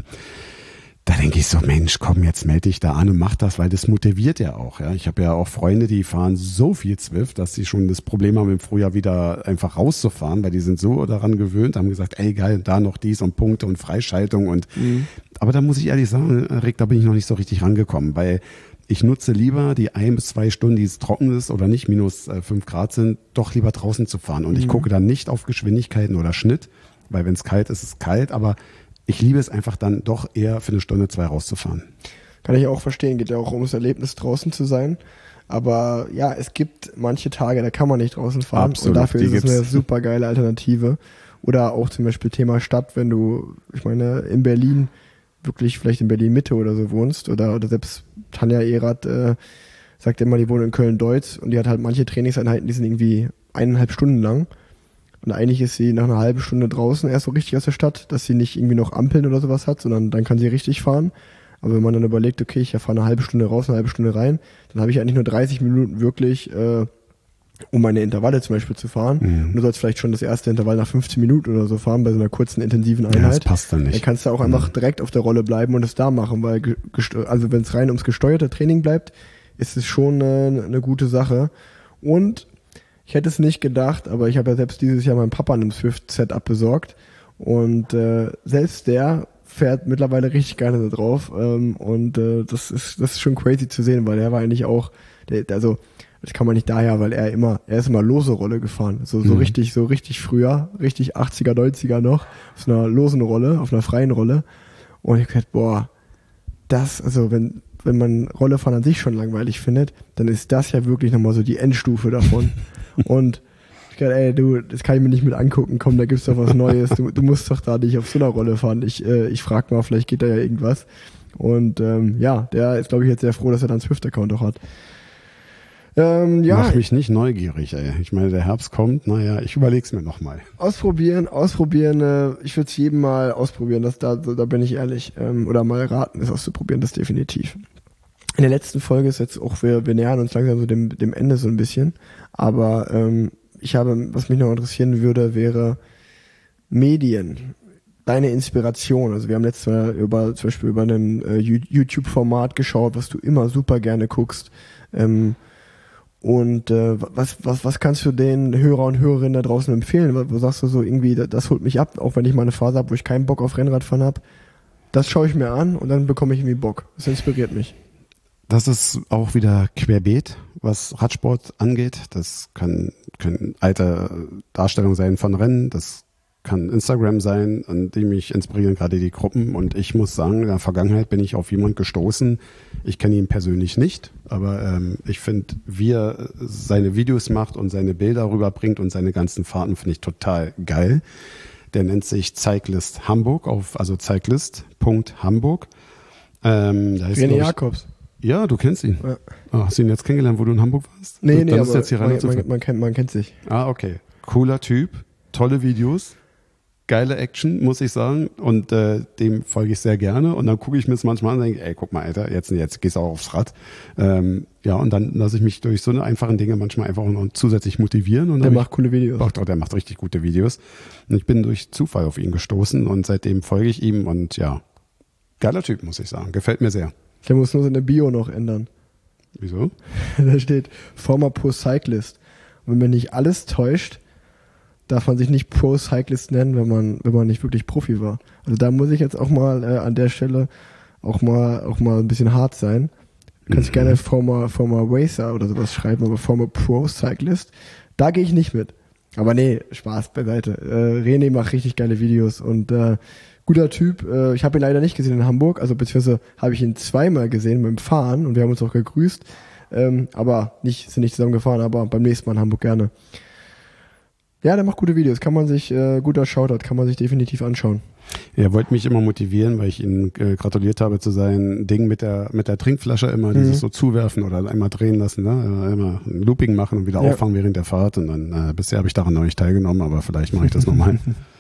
da denke ich so, Mensch, komm, jetzt melde dich da an und mach das, weil das motiviert ja auch. Ja, ich habe ja auch Freunde, die fahren so viel Zwift, dass sie schon das Problem haben, im Frühjahr wieder einfach rauszufahren, weil die sind so daran gewöhnt, haben gesagt, ey geil, da noch dies und Punkte und Freischaltung und Mhm. aber da muss ich ehrlich sagen, Rick, da bin ich noch nicht so richtig rangekommen, weil ich nutze lieber die ein bis zwei Stunden, die es trocken ist oder nicht, minus äh, fünf Grad sind, doch lieber draußen zu fahren. Und Mhm. ich gucke dann nicht auf Geschwindigkeiten oder Schnitt, weil wenn es kalt ist, ist es kalt, aber ich liebe es einfach dann doch eher für eine Stunde, zwei rauszufahren. Kann ich auch verstehen, geht ja auch ums Erlebnis, draußen zu sein. Aber ja, es gibt manche Tage, da kann man nicht draußen fahren. Absolut, und dafür die ist es gibt's. eine super geile Alternative. Oder auch zum Beispiel Thema Stadt, wenn du, ich meine, in Berlin, wirklich vielleicht in Berlin-Mitte oder so wohnst. Oder, oder selbst Tanja Erath äh, sagt immer, die wohnt in Köln-Deutz und die hat halt manche Trainingseinheiten, die sind irgendwie eineinhalb Stunden lang. Und eigentlich ist sie nach einer halben Stunde draußen erst so richtig aus der Stadt, dass sie nicht irgendwie noch Ampeln oder sowas hat, sondern dann kann sie richtig fahren. Aber wenn man dann überlegt, okay, ich fahre eine halbe Stunde raus, eine halbe Stunde rein, dann habe ich eigentlich nur dreißig Minuten wirklich, äh, um meine Intervalle zum Beispiel zu fahren. Mhm. Und du sollst vielleicht schon das erste Intervall nach fünfzehn Minuten oder so fahren, bei so einer kurzen, intensiven Ja, das Einheit. passt dann Dann nicht. kannst du auch einfach direkt auf der Rolle bleiben und es da machen, weil ge- gesteu- also wenn es rein ums gesteuerte Training bleibt, ist es schon äh, eine gute Sache. Und ich hätte es nicht gedacht, aber ich habe ja selbst dieses Jahr meinem Papa ein Swift-Setup besorgt und äh, selbst der fährt mittlerweile richtig gerne da drauf ähm, und äh, das ist das ist schon crazy zu sehen, weil er war eigentlich auch, der, also das kann man nicht daher, weil er immer, er ist immer lose Rolle gefahren, so so Mhm. richtig, so richtig früher, richtig achtziger, neunziger noch, auf einer losen Rolle, auf einer freien Rolle und ich hab gedacht, boah, das, also wenn wenn man Rollefahren an sich schon langweilig findet, dann ist das ja wirklich nochmal so die Endstufe davon. Und ich dachte, ey, du, das kann ich mir nicht mit angucken, komm, da gibt's doch was Neues. Du, du musst doch da nicht auf so einer Rolle fahren. Ich, äh, ich frag mal, vielleicht geht da ja irgendwas. Und ähm, ja, der ist, glaube ich, jetzt sehr froh, dass er da einen Swift-Account auch hat. Ähm, ja, Mach mich nicht neugierig, ey. Ich meine, der Herbst kommt, naja, ich überleg's mir nochmal. ausprobieren, ausprobieren. Äh, ich würde es jedem mal ausprobieren, das, da, da bin ich ehrlich. Ähm, oder mal raten, es auszuprobieren, das definitiv. In der letzten Folge ist jetzt auch, wir, wir nähern uns langsam so dem, dem Ende so ein bisschen. Aber ähm, ich habe, was mich noch interessieren würde, wäre Medien. Deine Inspiration. Also wir haben letztes Mal über, zum Beispiel über ein äh, YouTube-Format geschaut, was du immer super gerne guckst. Ähm, und äh, was, was, was kannst du den Hörer und Hörerinnen da draußen empfehlen? Wo, wo sagst du so irgendwie, das, das holt mich ab, auch wenn ich mal eine Phase habe, wo ich keinen Bock auf Rennradfahren habe. Das schaue ich mir an und dann bekomme ich irgendwie Bock. Das inspiriert mich. Das ist auch wieder querbeet, was Radsport angeht. Das kann, können alte Darstellungen sein von Rennen, das kann Instagram sein, an dem mich inspirieren gerade die Gruppen. Und ich muss sagen, in der Vergangenheit bin ich auf jemanden gestoßen. Ich kenne ihn persönlich nicht, aber ähm, ich finde, wie er seine Videos macht und seine Bilder rüberbringt und seine ganzen Fahrten, finde ich total geil. Der nennt sich Cyclist Hamburg, auf, also cyclist Punkt hamburg. Ähm, da ist, René glaub ich, Jakobs. ja, du kennst ihn. Ja. Oh, hast du ihn jetzt kennengelernt, wo du in Hamburg warst? Nee, Dann nee, ist aber jetzt hier rein man, und so man, fort. man, kennt, man kennt sich. Ah, okay. Cooler Typ, tolle Videos. geile Action, muss ich sagen. Und äh, dem folge ich sehr gerne. Und dann gucke ich mir es manchmal an und denke, ey, guck mal, Alter, jetzt, jetzt gehst du auch aufs Rad. Ähm, ja, und dann lasse ich mich durch so eine einfachen Dinge manchmal einfach noch zusätzlich motivieren. Und der macht ich, coole Videos. Auch, der macht richtig gute Videos. Und ich bin durch Zufall auf ihn gestoßen und seitdem folge ich ihm. Und ja, geiler Typ, muss ich sagen. Gefällt mir sehr. Der muss nur seine Bio noch ändern. Wieso? Da steht Former Pro Cyclist. Und wenn mich nicht alles täuscht, darf man sich nicht Pro Cyclist nennen, wenn man, wenn man nicht wirklich Profi war. Also da muss ich jetzt auch mal äh, an der Stelle auch mal, auch mal ein bisschen hart sein. Du kannst mhm. gerne Former, Former Racer oder sowas schreiben, aber Former Pro Cyclist, da gehe ich nicht mit. Aber nee, Spaß beiseite. Äh, René macht richtig geile Videos und äh, guter Typ. Äh, ich habe ihn leider nicht gesehen in Hamburg, also beziehungsweise habe ich ihn zweimal gesehen beim Fahren und wir haben uns auch gegrüßt. Ähm, aber nicht, sind nicht zusammen gefahren, aber beim nächsten Mal in Hamburg gerne. Ja, der macht gute Videos, kann man sich, äh, guter Shoutout, kann man sich definitiv anschauen. Er wollte mich immer motivieren, weil ich ihm äh, gratuliert habe zu seinem Ding mit der mit der Trinkflasche, immer mhm. dieses so zuwerfen oder einmal drehen lassen, ne? Immer ein Looping machen und wieder ja. auffangen während der Fahrt. Und dann äh, bisher habe ich daran noch nicht teilgenommen, aber vielleicht mache ich das nochmal.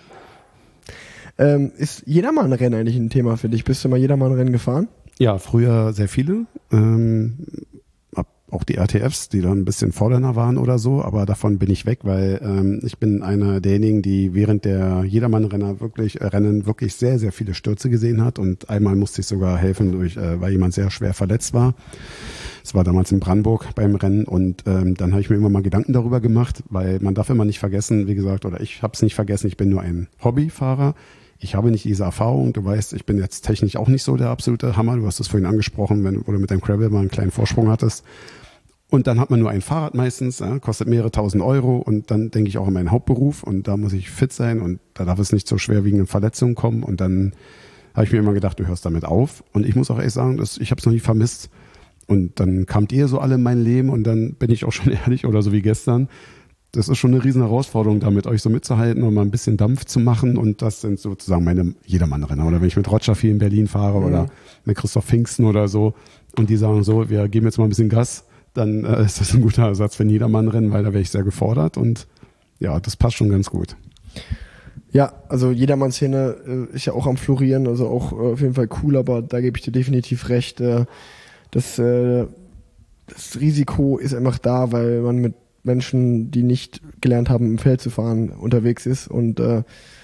ähm, ist Jedermann-Rennen eigentlich ein Thema für dich? Bist du mal Jedermann-Rennen gefahren? Ja, früher sehr viele. Ähm, auch die R T Fs, die dann ein bisschen fordernder waren oder so, aber davon bin ich weg, weil ähm, ich bin einer derjenigen, die während der Jedermann-Renner wirklich äh, Rennen wirklich sehr, sehr viele Stürze gesehen hat und einmal musste ich sogar helfen, durch, äh, weil jemand sehr schwer verletzt war. Das war damals in Brandenburg beim Rennen und ähm, dann habe ich mir immer mal Gedanken darüber gemacht, weil man darf immer nicht vergessen, wie gesagt, oder ich habe es nicht vergessen, ich bin nur ein Hobbyfahrer. Ich habe nicht diese Erfahrung. Du weißt, ich bin jetzt technisch auch nicht so der absolute Hammer. Du hast es vorhin angesprochen, wenn wo du mit deinem Gravel mal einen kleinen Vorsprung hattest. Und dann hat man nur ein Fahrrad meistens, ja, kostet mehrere tausend Euro. Und dann denke ich auch an meinen Hauptberuf. Und da muss ich fit sein. Und da darf es nicht zu schwerwiegenden Verletzungen kommen. Und dann habe ich mir immer gedacht, du hörst damit auf. Und ich muss auch ehrlich sagen, dass ich habe es noch nie vermisst. Und dann kamt ihr so alle in mein Leben. Und dann bin ich auch schon ehrlich oder so wie gestern. Das ist schon eine riesen Herausforderung, da mit euch so mitzuhalten und mal ein bisschen Dampf zu machen. Und das sind sozusagen meine Jedermann-Renner. Oder wenn ich mit Roger viel in Berlin fahre mhm. oder mit Christoph Pfingsten oder so und die sagen so, wir geben jetzt mal ein bisschen Gas, dann äh, ist das ein guter Ersatz für ein Jedermann-Rennen, weil da wäre ich sehr gefordert. Und ja, das passt schon ganz gut. Ja, also Jedermann-Szene äh, ist ja auch am Florieren, also auch äh, auf jeden Fall cool, aber da gebe ich dir definitiv recht. Äh, das, äh, das Risiko ist einfach da, weil man mit Menschen, die nicht gelernt haben, im Feld zu fahren, unterwegs ist und äh,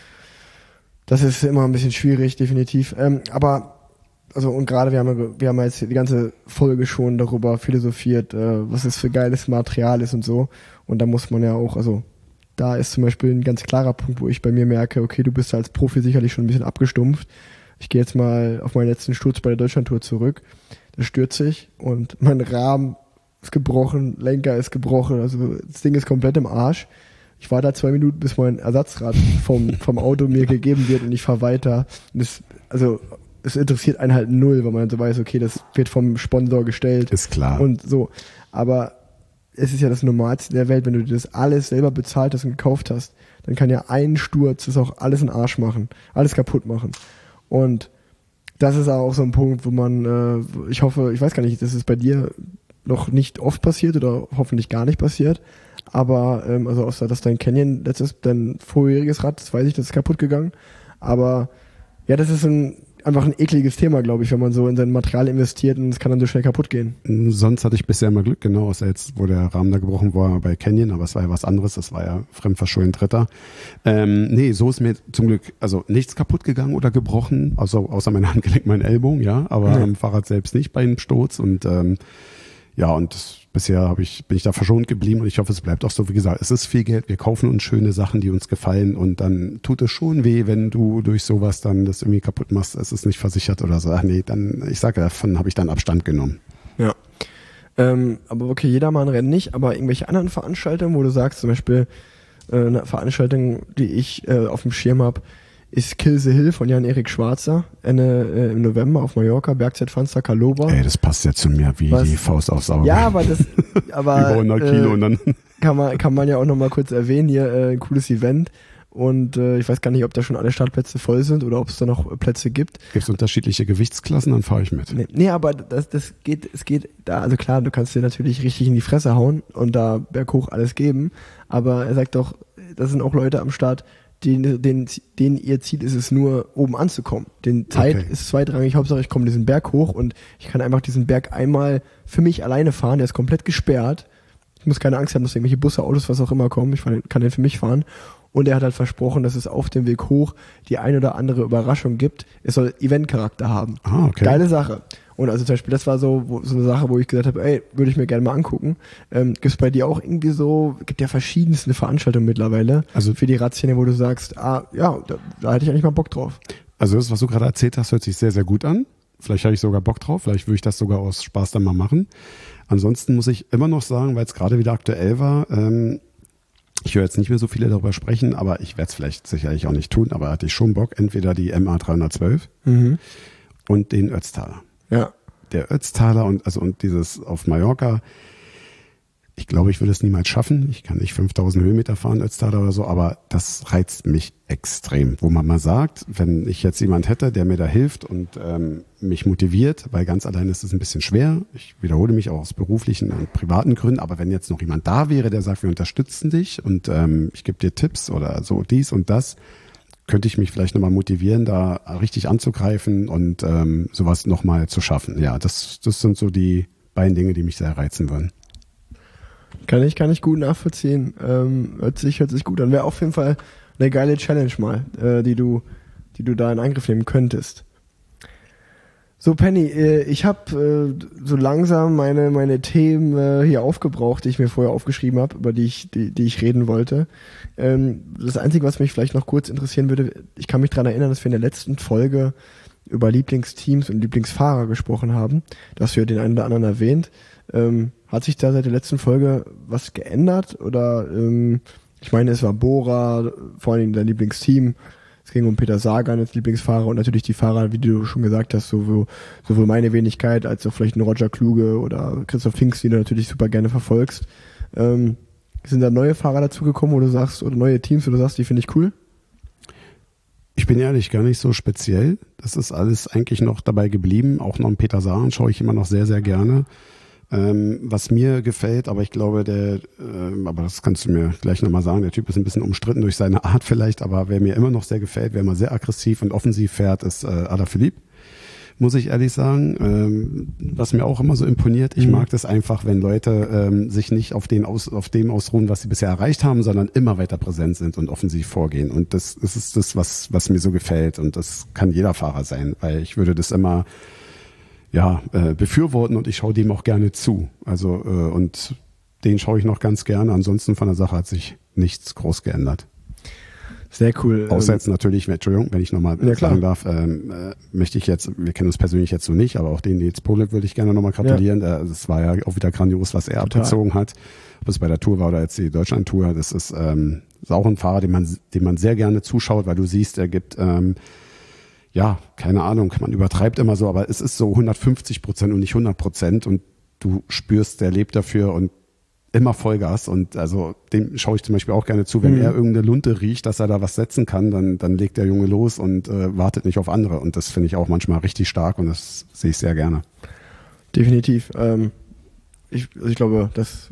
das ist immer ein bisschen schwierig, definitiv. Ähm, aber also und gerade wir haben wir haben jetzt die ganze Folge schon darüber philosophiert, äh, was es für geiles Material ist und so. Und da muss man ja auch, also da ist zum Beispiel ein ganz klarer Punkt, wo ich bei mir merke, okay, du bist als Profi sicherlich schon ein bisschen abgestumpft. Ich gehe jetzt mal auf meinen letzten Sturz bei der Deutschlandtour zurück. Da stürze ich und mein Rahmen ist gebrochen, Lenker ist gebrochen, also das Ding ist komplett im Arsch. Ich war da zwei Minuten, bis mein Ersatzrad vom, vom Auto mir gegeben wird und ich fahre weiter. Und das, also es interessiert einen halt null, weil man so weiß, okay, das wird vom Sponsor gestellt. Ist klar. Und so. Aber es ist ja das Normalste der Welt, wenn du dir das alles selber bezahlt hast und gekauft hast, dann kann ja ein Sturz das auch alles in den Arsch machen, alles kaputt machen. Und das ist auch so ein Punkt, wo man, äh, ich hoffe, ich weiß gar nicht, das ist bei dir noch nicht oft passiert oder hoffentlich gar nicht passiert, aber ähm, also außer dass dein Canyon letztes, dein vorheriges Rad, das weiß ich, das ist kaputt gegangen, aber ja, das ist ein, einfach ein ekliges Thema, glaube ich, wenn man so in sein Material investiert und es kann dann so schnell kaputt gehen. Sonst hatte ich bisher immer Glück, genau, außer jetzt, wo der Rahmen da gebrochen war bei Canyon, aber es war ja was anderes, das war ja fremdverschulden Dritter. Ähm, nee, so ist mir zum Glück, also nichts kaputt gegangen oder gebrochen, also außer mein Handgelenk, mein Ellbogen, ja, aber ja. am Fahrrad selbst nicht bei einem Sturz und ähm, ja, und das, bisher habe ich, bin ich da verschont geblieben und ich hoffe, es bleibt auch so. Wie gesagt, es ist viel Geld, wir kaufen uns schöne Sachen, die uns gefallen und dann tut es schon weh, wenn du durch sowas dann das irgendwie kaputt machst, es ist nicht versichert oder so. Ach nee, dann, ich sage, davon habe ich dann Abstand genommen. Ja, ähm, aber okay, Jedermann rennt nicht, aber irgendwelche anderen Veranstaltungen, wo du sagst, zum Beispiel äh, eine Veranstaltung, die ich äh, auf dem Schirm habe, ist Kill the Hill von Jan-Erik Schwarzer Ende, äh, im November auf Mallorca, Bergzeitfanzer Kaloba. Ey, das passt ja zu mir wie Was? die Faust aufs Auge. Ja, aber das, aber über hundert Kilo äh, und dann kann man kann man ja auch noch mal kurz erwähnen hier, äh, ein cooles Event und äh, ich weiß gar nicht, ob da schon alle Startplätze voll sind oder ob es da noch Plätze gibt. Gibt es unterschiedliche Gewichtsklassen, dann fahre ich mit. Nee, nee, aber das das geht es geht da, also klar, du kannst dir natürlich richtig in die Fresse hauen und da berghoch alles geben, aber er sagt doch, da sind auch Leute am Start, den, den, den ihr Ziel ist es nur, oben anzukommen. Den Zeit Okay. ist zweitrangig, Hauptsache ich komme diesen Berg hoch und ich kann einfach diesen Berg einmal für mich alleine fahren, der ist komplett gesperrt. Ich muss keine Angst haben, dass irgendwelche Busse, Autos, was auch immer kommen. Ich kann den für mich fahren. Und er hat halt versprochen, dass es auf dem Weg hoch die ein oder andere Überraschung gibt. Es soll Event-Charakter haben. Ah, okay. Geile Sache. Und also zum Beispiel, das war so, wo, so eine Sache, wo ich gesagt habe, ey, würde ich mir gerne mal angucken. Ähm, gibt es bei dir auch irgendwie so, gibt ja verschiedenste Veranstaltungen mittlerweile, Also- für die Radszene, wo du sagst, ah, ja, da, da hätte ich eigentlich mal Bock drauf. Also das, was du gerade erzählt hast, hört sich sehr, sehr gut an. Vielleicht habe ich sogar Bock drauf. Vielleicht würde ich das sogar aus Spaß dann mal machen. Ansonsten muss ich immer noch sagen, weil es gerade wieder aktuell war, ähm, ich höre jetzt nicht mehr so viele darüber sprechen, aber ich werde es vielleicht sicherlich auch nicht tun, aber hatte ich schon Bock, entweder die M A dreihundertzwölf Mhm. und den Ötztaler. Ja. Der Ötztaler und also und dieses auf Mallorca, ich glaube, ich würde es niemals schaffen. Ich kann nicht fünftausend Höhenmeter fahren, Ötztaler oder so, aber das reizt mich extrem. Wo man mal sagt, wenn ich jetzt jemand hätte, der mir da hilft und ähm, mich motiviert, weil ganz allein ist es ein bisschen schwer. Ich wiederhole mich auch aus beruflichen und privaten Gründen, aber wenn jetzt noch jemand da wäre, der sagt, wir unterstützen dich und ähm, ich gebe dir Tipps oder so dies und das, könnte ich mich vielleicht nochmal motivieren, da richtig anzugreifen und ähm, sowas nochmal zu schaffen. Ja, das, das sind so die beiden Dinge, die mich sehr reizen würden. Kann ich, kann ich gut nachvollziehen. Ähm, hört sich, hört sich gut an. Wäre auf jeden Fall eine geile Challenge mal, äh, die du, die du da in Angriff nehmen könntest. So, Penny, äh, ich habe äh, so langsam meine, meine Themen äh, hier aufgebraucht, die ich mir vorher aufgeschrieben habe, über die ich, die, die ich reden wollte. Ähm, das Einzige, was mich vielleicht noch kurz interessieren würde, ich kann mich daran erinnern, dass wir in der letzten Folge über Lieblingsteams und Lieblingsfahrer gesprochen haben. Da hast du ja den einen oder anderen erwähnt. Ähm, hat sich da seit der letzten Folge was geändert? Oder ähm, ich meine, es war Bora, vor allen Dingen dein Lieblingsteam. Es ging um Peter Sagan als Lieblingsfahrer und natürlich die Fahrer, wie du schon gesagt hast, sowohl, sowohl meine Wenigkeit als auch vielleicht ein Roger Kluge oder Christoph Hinks, die du natürlich super gerne verfolgst. Ähm, sind da neue Fahrer dazugekommen, wo du sagst, oder neue Teams, wo du sagst, die finde ich cool? Ich bin ehrlich, gar nicht so speziell. Das ist alles eigentlich noch dabei geblieben. Auch noch einen Peter Sagan schaue ich immer noch sehr, sehr gerne. Ähm, was mir gefällt, aber ich glaube, der, äh, aber das kannst du mir gleich nochmal sagen, der Typ ist ein bisschen umstritten durch seine Art vielleicht, aber wer mir immer noch sehr gefällt, wer immer sehr aggressiv und offensiv fährt, ist äh, Alaphilippe, muss ich ehrlich sagen. Ähm, was mir auch immer so imponiert, ich Mhm. mag das einfach, wenn Leute ähm, sich nicht auf, den aus, auf dem ausruhen, was sie bisher erreicht haben, sondern immer weiter präsent sind und offensiv vorgehen. Und das, das ist das, was, was mir so gefällt. Und das kann jeder Fahrer sein, weil ich würde das immer ja, äh, befürworten und ich schaue dem auch gerne zu. Also äh, und den schaue ich noch ganz gerne. Ansonsten von der Sache hat sich nichts groß geändert. Sehr cool. Außer Ähm, jetzt natürlich, Entschuldigung, wenn ich nochmal Ja, klar. sagen darf, ähm, äh, möchte ich jetzt, wir kennen uns persönlich jetzt so nicht, aber auch den Nils Pollitt würde ich gerne nochmal gratulieren. Ja. Es war ja auch wieder grandios, was er Total. abgezogen hat. Ob es bei der Tour war oder jetzt die Deutschland-Tour. Das ist, ähm, ist auch ein Fahrer, dem man, dem man sehr gerne zuschaut, weil du siehst, er gibt ähm, ja, keine Ahnung, man übertreibt immer so, aber es ist so hundertfünfzig Prozent und nicht hundert Prozent und du spürst, der lebt dafür und immer Vollgas und also dem schaue ich zum Beispiel auch gerne zu, wenn Mhm. er irgendeine Lunte riecht, dass er da was setzen kann, dann, dann legt der Junge los und äh, wartet nicht auf andere und das finde ich auch manchmal richtig stark und das sehe ich sehr gerne. Definitiv. Ähm, ich, also ich glaube, dass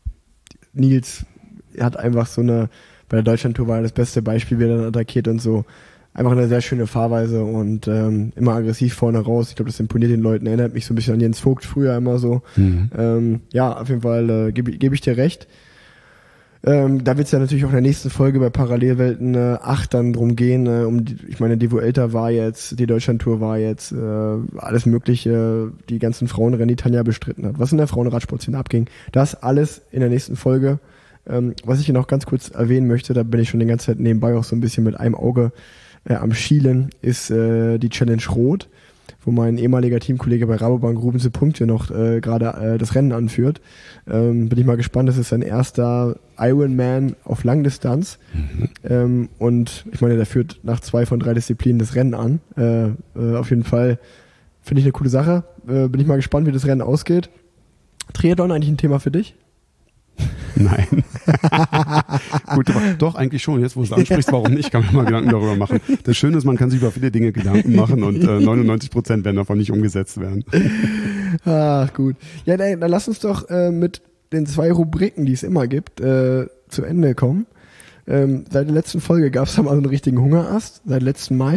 Nils hat einfach so eine, bei der Deutschlandtour war er das beste Beispiel, wie er dann attackiert und so. Einfach eine sehr schöne Fahrweise und ähm, immer aggressiv vorne raus. Ich glaube, das imponiert den Leuten, erinnert mich so ein bisschen an Jens Vogt früher immer so. Mhm. Ähm, ja, auf jeden Fall äh, gebe geb ich dir recht. Ähm, da wird es ja natürlich auch in der nächsten Folge bei Parallelwelten äh, acht dann drum gehen. Äh, um die, ich meine, die Vuelta war jetzt, die Deutschlandtour war jetzt, äh, alles Mögliche, die ganzen Frauenrennen, die Tanja bestritten hat. Was in der Frauenradsportszene abging. Das alles in der nächsten Folge. Ähm, was ich hier noch ganz kurz erwähnen möchte, da bin ich schon die ganze Zeit nebenbei auch so ein bisschen mit einem Auge äh, am Schielen, ist äh, die Challenge Rot, wo mein ehemaliger Teamkollege bei Rabobank Ruben Punkte noch äh, gerade äh, das Rennen anführt. Ähm, bin ich mal gespannt, das ist sein erster Ironman auf Langdistanz. Mhm. Ähm, und ich meine, der führt nach zwei von drei Disziplinen das Rennen an. Äh, äh, auf jeden Fall finde ich eine coole Sache. Äh, bin ich mal gespannt, wie das Rennen ausgeht. Triathlon eigentlich ein Thema für dich? Nein. Gut, aber doch, eigentlich schon. Jetzt, wo du es ansprichst, warum nicht, kann man mal Gedanken darüber machen. Das Schöne ist, man kann sich über viele Dinge Gedanken machen und äh, neunundneunzig Prozent werden davon nicht umgesetzt werden. Ach, gut. Ja, dann, dann lass uns doch äh, mit den zwei Rubriken, die es immer gibt, äh, zu Ende kommen. Ähm, seit der letzten Folge gab es da mal so einen richtigen Hungerast, seit letzten Mai.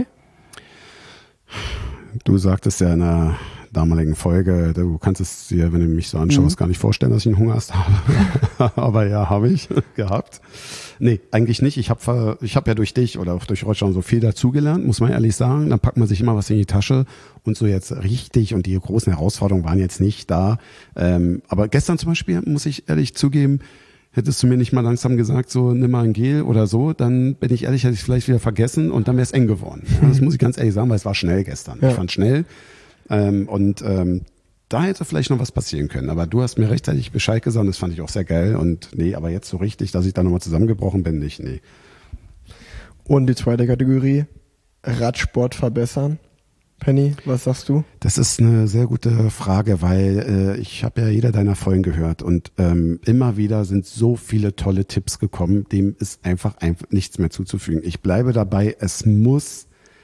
Du sagtest ja in der damaligen Folge, du kannst es dir, wenn du mich so anschaust, mhm. gar nicht vorstellen, dass ich einen Hungerast habe. Aber ja, habe ich gehabt. Nee, eigentlich nicht. Ich habe ich hab ja durch dich oder auch durch Roger so viel dazugelernt, muss man ehrlich sagen. Dann packt man sich immer was in die Tasche und so jetzt richtig und die großen Herausforderungen waren jetzt nicht da. Ähm, aber gestern zum Beispiel, muss ich ehrlich zugeben, hättest du mir nicht mal langsam gesagt, so nimm mal ein Gel oder so, dann bin ich ehrlich, hätte ich es vielleicht wieder vergessen und dann wäre es eng geworden. Ja, das muss ich ganz ehrlich sagen, weil es war schnell gestern. Ja. Ich fand schnell ähm, und ähm, da hätte vielleicht noch was passieren können. Aber du hast mir rechtzeitig Bescheid gesagt und das fand ich auch sehr geil. Und nee, aber jetzt so richtig, dass ich da nochmal zusammengebrochen bin, nicht, nee. Und die zweite Kategorie, Radsport verbessern. Penny, was sagst du? Das ist eine sehr gute Frage, weil äh, ich habe ja jeder deiner Folgen gehört und ähm, immer wieder sind so viele tolle Tipps gekommen, dem ist einfach, einfach nichts mehr zuzufügen. Ich bleibe dabei, es muss,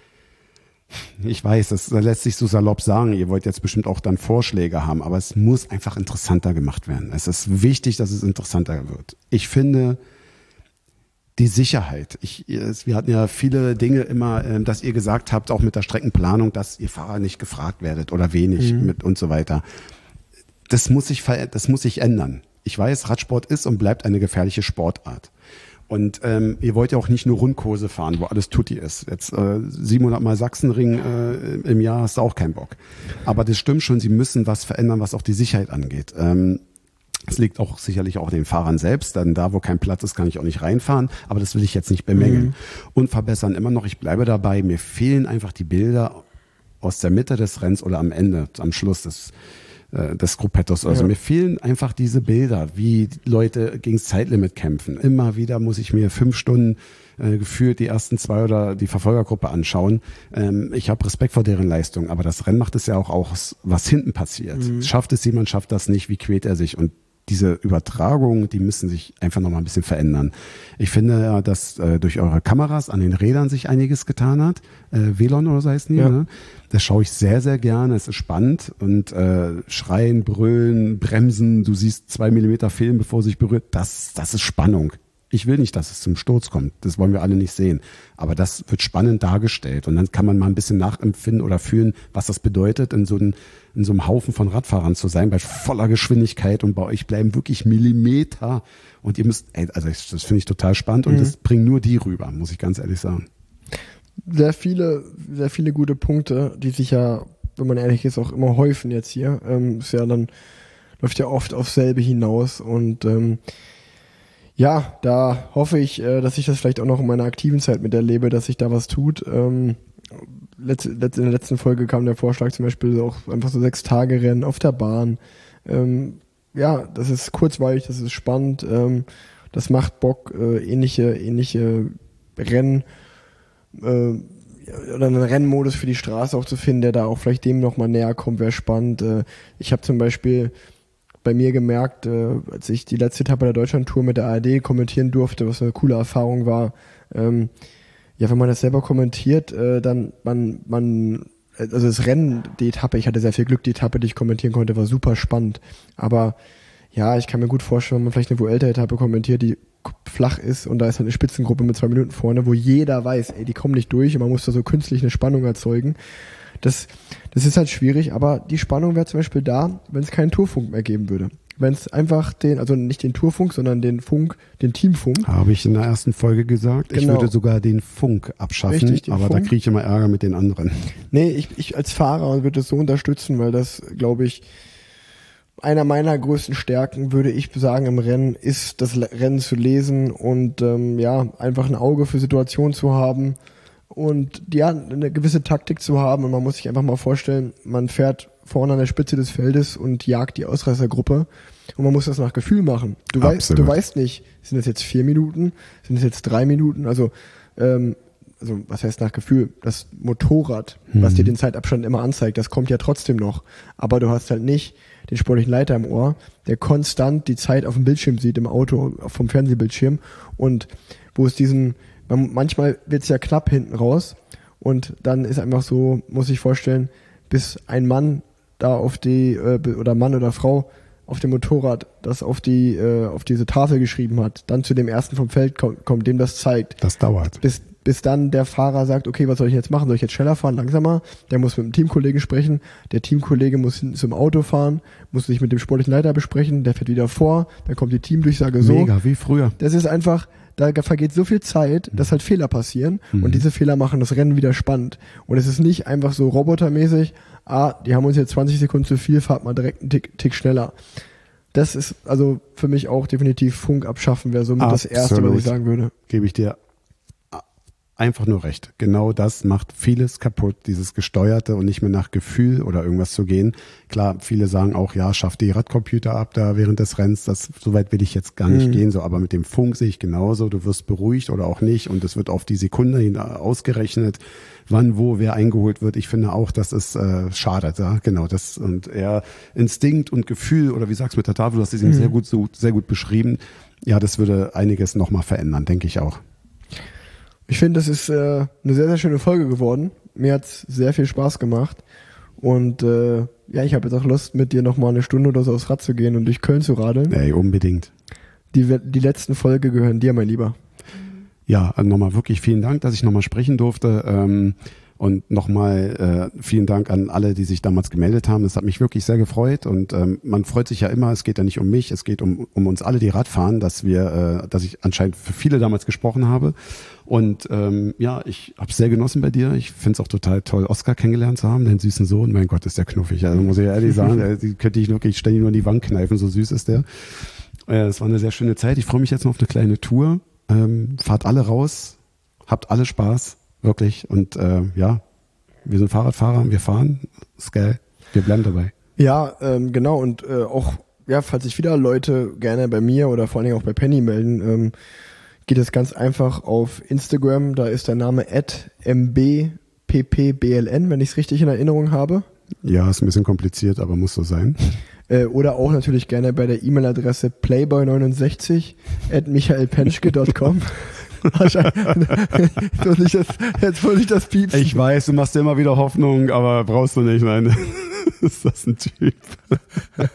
ich weiß, das lässt sich so salopp sagen, ihr wollt jetzt bestimmt auch dann Vorschläge haben, aber es muss einfach interessanter gemacht werden. Es ist wichtig, dass es interessanter wird. Ich finde, die Sicherheit. Ich, wir hatten ja viele Dinge immer, dass ihr gesagt habt, auch mit der Streckenplanung, dass ihr Fahrer nicht gefragt werdet oder wenig mhm. mit und so weiter. Das muss sich, das muss sich ändern. Ich weiß, Radsport ist und bleibt eine gefährliche Sportart. Und ähm, ihr wollt ja auch nicht nur Rundkurse fahren, wo alles Tutti ist. Jetzt äh, siebenhundert Mal Sachsenring äh, im Jahr hast du auch keinen Bock. Aber das stimmt schon, sie müssen was verändern, was auch die Sicherheit angeht. Ähm, Es liegt auch sicherlich auch den Fahrern selbst, denn da, wo kein Platz ist, kann ich auch nicht reinfahren, aber das will ich jetzt nicht bemängeln. Mhm. Und verbessern immer noch, ich bleibe dabei, mir fehlen einfach die Bilder aus der Mitte des Rennens oder am Ende, am Schluss des, äh, des Gruppettos. Also ja. Mir fehlen einfach diese Bilder, wie Leute gegen das Zeitlimit kämpfen. Immer wieder muss ich mir fünf Stunden äh, gefühlt die ersten zwei oder die Verfolgergruppe anschauen. Ähm, ich habe Respekt vor deren Leistung, aber das Rennen macht es ja auch aus, was hinten passiert. Mhm. Schafft es jemand, schafft das nicht, wie quält er sich? Und diese Übertragungen, die müssen sich einfach noch mal ein bisschen verändern. Ich finde ja, dass äh, durch eure Kameras an den Rädern sich einiges getan hat. Äh, Velon oder so heißt die, ja. Ne? Das schaue ich sehr, sehr gerne. Es ist spannend und äh, schreien, brüllen, bremsen. Du siehst zwei Millimeter fehlen, bevor es sich berührt. Das, das ist Spannung. Ich will nicht, dass es zum Sturz kommt. Das wollen wir alle nicht sehen. Aber das wird spannend dargestellt. Und dann kann man mal ein bisschen nachempfinden oder fühlen, was das bedeutet, in so, ein, in so einem Haufen von Radfahrern zu sein, bei voller Geschwindigkeit. Und bei euch bleiben wirklich Millimeter. Und ihr müsst, ey, also ich, das finde ich total spannend. Und mhm. das bringen nur die rüber, muss ich ganz ehrlich sagen. Sehr viele, sehr viele gute Punkte, die sich ja, wenn man ehrlich ist, auch immer häufen jetzt hier. Ähm, ist ja dann, läuft ja oft aufs selbe hinaus. Und ähm, ja, da hoffe ich, äh, dass ich das vielleicht auch noch in meiner aktiven Zeit miterlebe, dass sich da was tut. Ähm, letzt, letzt, in der letzten Folge kam der Vorschlag zum Beispiel auch einfach so sechs Tage Rennen auf der Bahn. Ähm, ja, das ist kurzweilig, das ist spannend, ähm, das macht Bock, äh, ähnliche, ähnliche Rennen äh, oder einen Rennmodus für die Straße auch zu finden, der da auch vielleicht dem noch mal näher kommt, wäre spannend. Äh, ich habe zum Beispiel bei mir gemerkt, äh, als ich die letzte Etappe der Deutschlandtour mit der A R D kommentieren durfte, was eine coole Erfahrung war. Ähm, ja, wenn man das selber kommentiert, äh, dann man, man, also das Rennen, die Etappe, ich hatte sehr viel Glück, die Etappe, die ich kommentieren konnte, war super spannend. Aber ja, ich kann mir gut vorstellen, wenn man vielleicht eine Vuelta-Etappe kommentiert, die flach ist und da ist halt eine Spitzengruppe mit zwei Minuten vorne, wo jeder weiß, ey, die kommen nicht durch und man muss da so künstlich eine Spannung erzeugen. Das, das ist halt schwierig, aber die Spannung wäre zum Beispiel da, wenn es keinen Tourfunk mehr geben würde. Wenn es einfach den, also nicht den Tourfunk, sondern den Funk, den Teamfunk. Habe ich in der ersten Folge gesagt. Genau. Ich würde sogar den Funk abschaffen, Richtig, aber Funk. Da kriege ich immer Ärger mit den anderen. Nee, ich, ich als Fahrer würde es so unterstützen, weil das, glaube ich, einer meiner größten Stärken, würde ich sagen, im Rennen ist, das Rennen zu lesen und ähm, ja, einfach ein Auge für Situationen zu haben. Und ja, eine gewisse Taktik zu haben und man muss sich einfach mal vorstellen, man fährt vorne an der Spitze des Feldes und jagt die Ausreißergruppe und man muss das nach Gefühl machen. Du Absolut. weißt, du weißt nicht, sind das jetzt vier Minuten, sind das jetzt drei Minuten, also ähm, also was heißt nach Gefühl? Das Motorrad, mhm. was dir den Zeitabstand immer anzeigt, das kommt ja trotzdem noch, aber du hast halt nicht den sportlichen Leiter im Ohr, der konstant die Zeit auf dem Bildschirm sieht, im Auto, vom Fernsehbildschirm und wo es diesen manchmal wird's ja knapp hinten raus und dann ist einfach so, muss ich vorstellen, bis ein Mann da auf die, äh, oder Mann oder Frau auf dem Motorrad das auf die äh, auf diese Tafel geschrieben hat, dann zu dem ersten vom Feld kommt, kommt, dem das zeigt. Das dauert. Bis, bis dann der Fahrer sagt, okay, was soll ich jetzt machen? Soll ich jetzt schneller fahren, langsamer? Der muss mit dem Teamkollegen sprechen. Der Teamkollege muss hin zum Auto fahren, muss sich mit dem sportlichen Leiter besprechen. Der fährt wieder vor. Dann kommt die Teamdurchsage so. Mega, wie früher. Das ist einfach, da vergeht so viel Zeit, dass halt Fehler passieren. Mhm. Und diese Fehler machen das Rennen wieder spannend. Und es ist nicht einfach so robotermäßig, ah, die haben uns jetzt zwanzig Sekunden zu viel, fahrt mal direkt einen Tick, Tick schneller. Das ist also für mich auch definitiv Funk abschaffen, wäre somit das Erste, was ich sagen würde. Gebe ich dir einfach nur recht. Genau das macht vieles kaputt, dieses Gesteuerte und nicht mehr nach Gefühl oder irgendwas zu gehen. Klar, viele sagen auch, ja, schaff die Radcomputer ab da während des Rennens. Das, so weit will ich jetzt gar nicht mhm. gehen, so, aber mit dem Funk sehe ich genauso. Du wirst beruhigt oder auch nicht und es wird auf die Sekunde hin ausgerechnet, wann, wo, wer eingeholt wird. Ich finde auch, das ist äh, schade, ja, genau das und eher Instinkt und Gefühl oder wie sagst du mit der Tafel, du hast es eben mhm. sehr gut, so, sehr gut beschrieben. Ja, das würde einiges nochmal verändern, denke ich auch. Ich finde, das ist äh, eine sehr, sehr schöne Folge geworden. Mir hat's sehr viel Spaß gemacht. Und äh, ja, ich habe jetzt auch Lust, mit dir nochmal eine Stunde oder so aufs Rad zu gehen und durch Köln zu radeln. Ey, unbedingt. Die, die letzten Folge gehören dir, mein Lieber. Ja, nochmal wirklich vielen Dank, dass ich nochmal sprechen durfte. Ähm, und nochmal äh, vielen Dank an alle, die sich damals gemeldet haben. Es hat mich wirklich sehr gefreut. Und ähm, man freut sich ja immer, es geht ja nicht um mich, es geht um, um uns alle, die Radfahren, dass wir, äh, dass ich anscheinend für viele damals gesprochen habe. Und ähm, ja, ich habe es sehr genossen bei dir. Ich finde es auch total toll, Oskar kennengelernt zu haben, deinen süßen Sohn. Mein Gott, ist der knuffig. Also muss ich ehrlich sagen, der, die könnte ich wirklich ständig nur in die Wand kneifen, so süß ist der. Äh, es war eine sehr schöne Zeit. Ich freue mich jetzt noch auf eine kleine Tour. Ähm, fahrt alle raus, habt alle Spaß, wirklich. Und äh, ja, wir sind Fahrradfahrer, wir fahren, ist geil. Wir bleiben dabei. Ja, ähm, genau. Und äh, auch, ja, falls sich wieder Leute gerne bei mir oder vor allen Dingen auch bei Penny melden, ähm, geht es ganz einfach auf Instagram, da ist der Name at m b p p b l n, wenn ich es richtig in Erinnerung habe. Ja, ist ein bisschen kompliziert, aber muss so sein. Äh, oder auch natürlich gerne bei der E-Mail-Adresse playboy neunundsechzig at michaelpenschke dot com. jetzt, muss ich das, jetzt muss ich das piepsen. Ich weiß, du machst dir immer wieder Hoffnung, aber brauchst du nicht, nein. Ist das ein Typ? äh,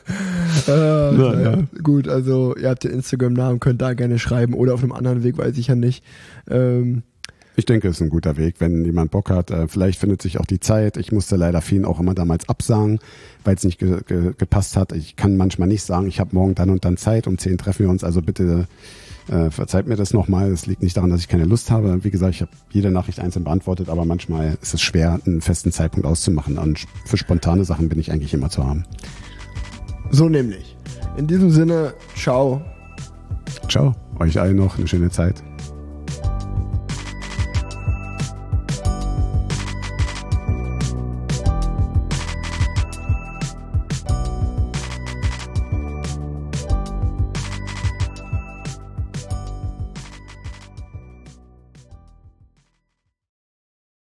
Na, ja. Gut, also ihr habt den Instagram-Namen, könnt da gerne schreiben oder auf einem anderen Weg, weiß ich ja nicht. Ähm, ich denke, es ist ein guter Weg, wenn jemand Bock hat. Äh, vielleicht findet sich auch die Zeit. Ich musste leider vielen auch immer damals absagen, weil es nicht ge- ge- gepasst hat. Ich kann manchmal nicht sagen, ich habe morgen dann und dann Zeit, um zehn treffen wir uns, also bitte Äh, verzeiht mir das nochmal, es liegt nicht daran, dass ich keine Lust habe. Wie gesagt, ich habe jede Nachricht einzeln beantwortet, aber manchmal ist es schwer, einen festen Zeitpunkt auszumachen. Und für spontane Sachen bin ich eigentlich immer zu haben. So nämlich. In diesem Sinne, ciao. Ciao, euch allen noch eine schöne Zeit.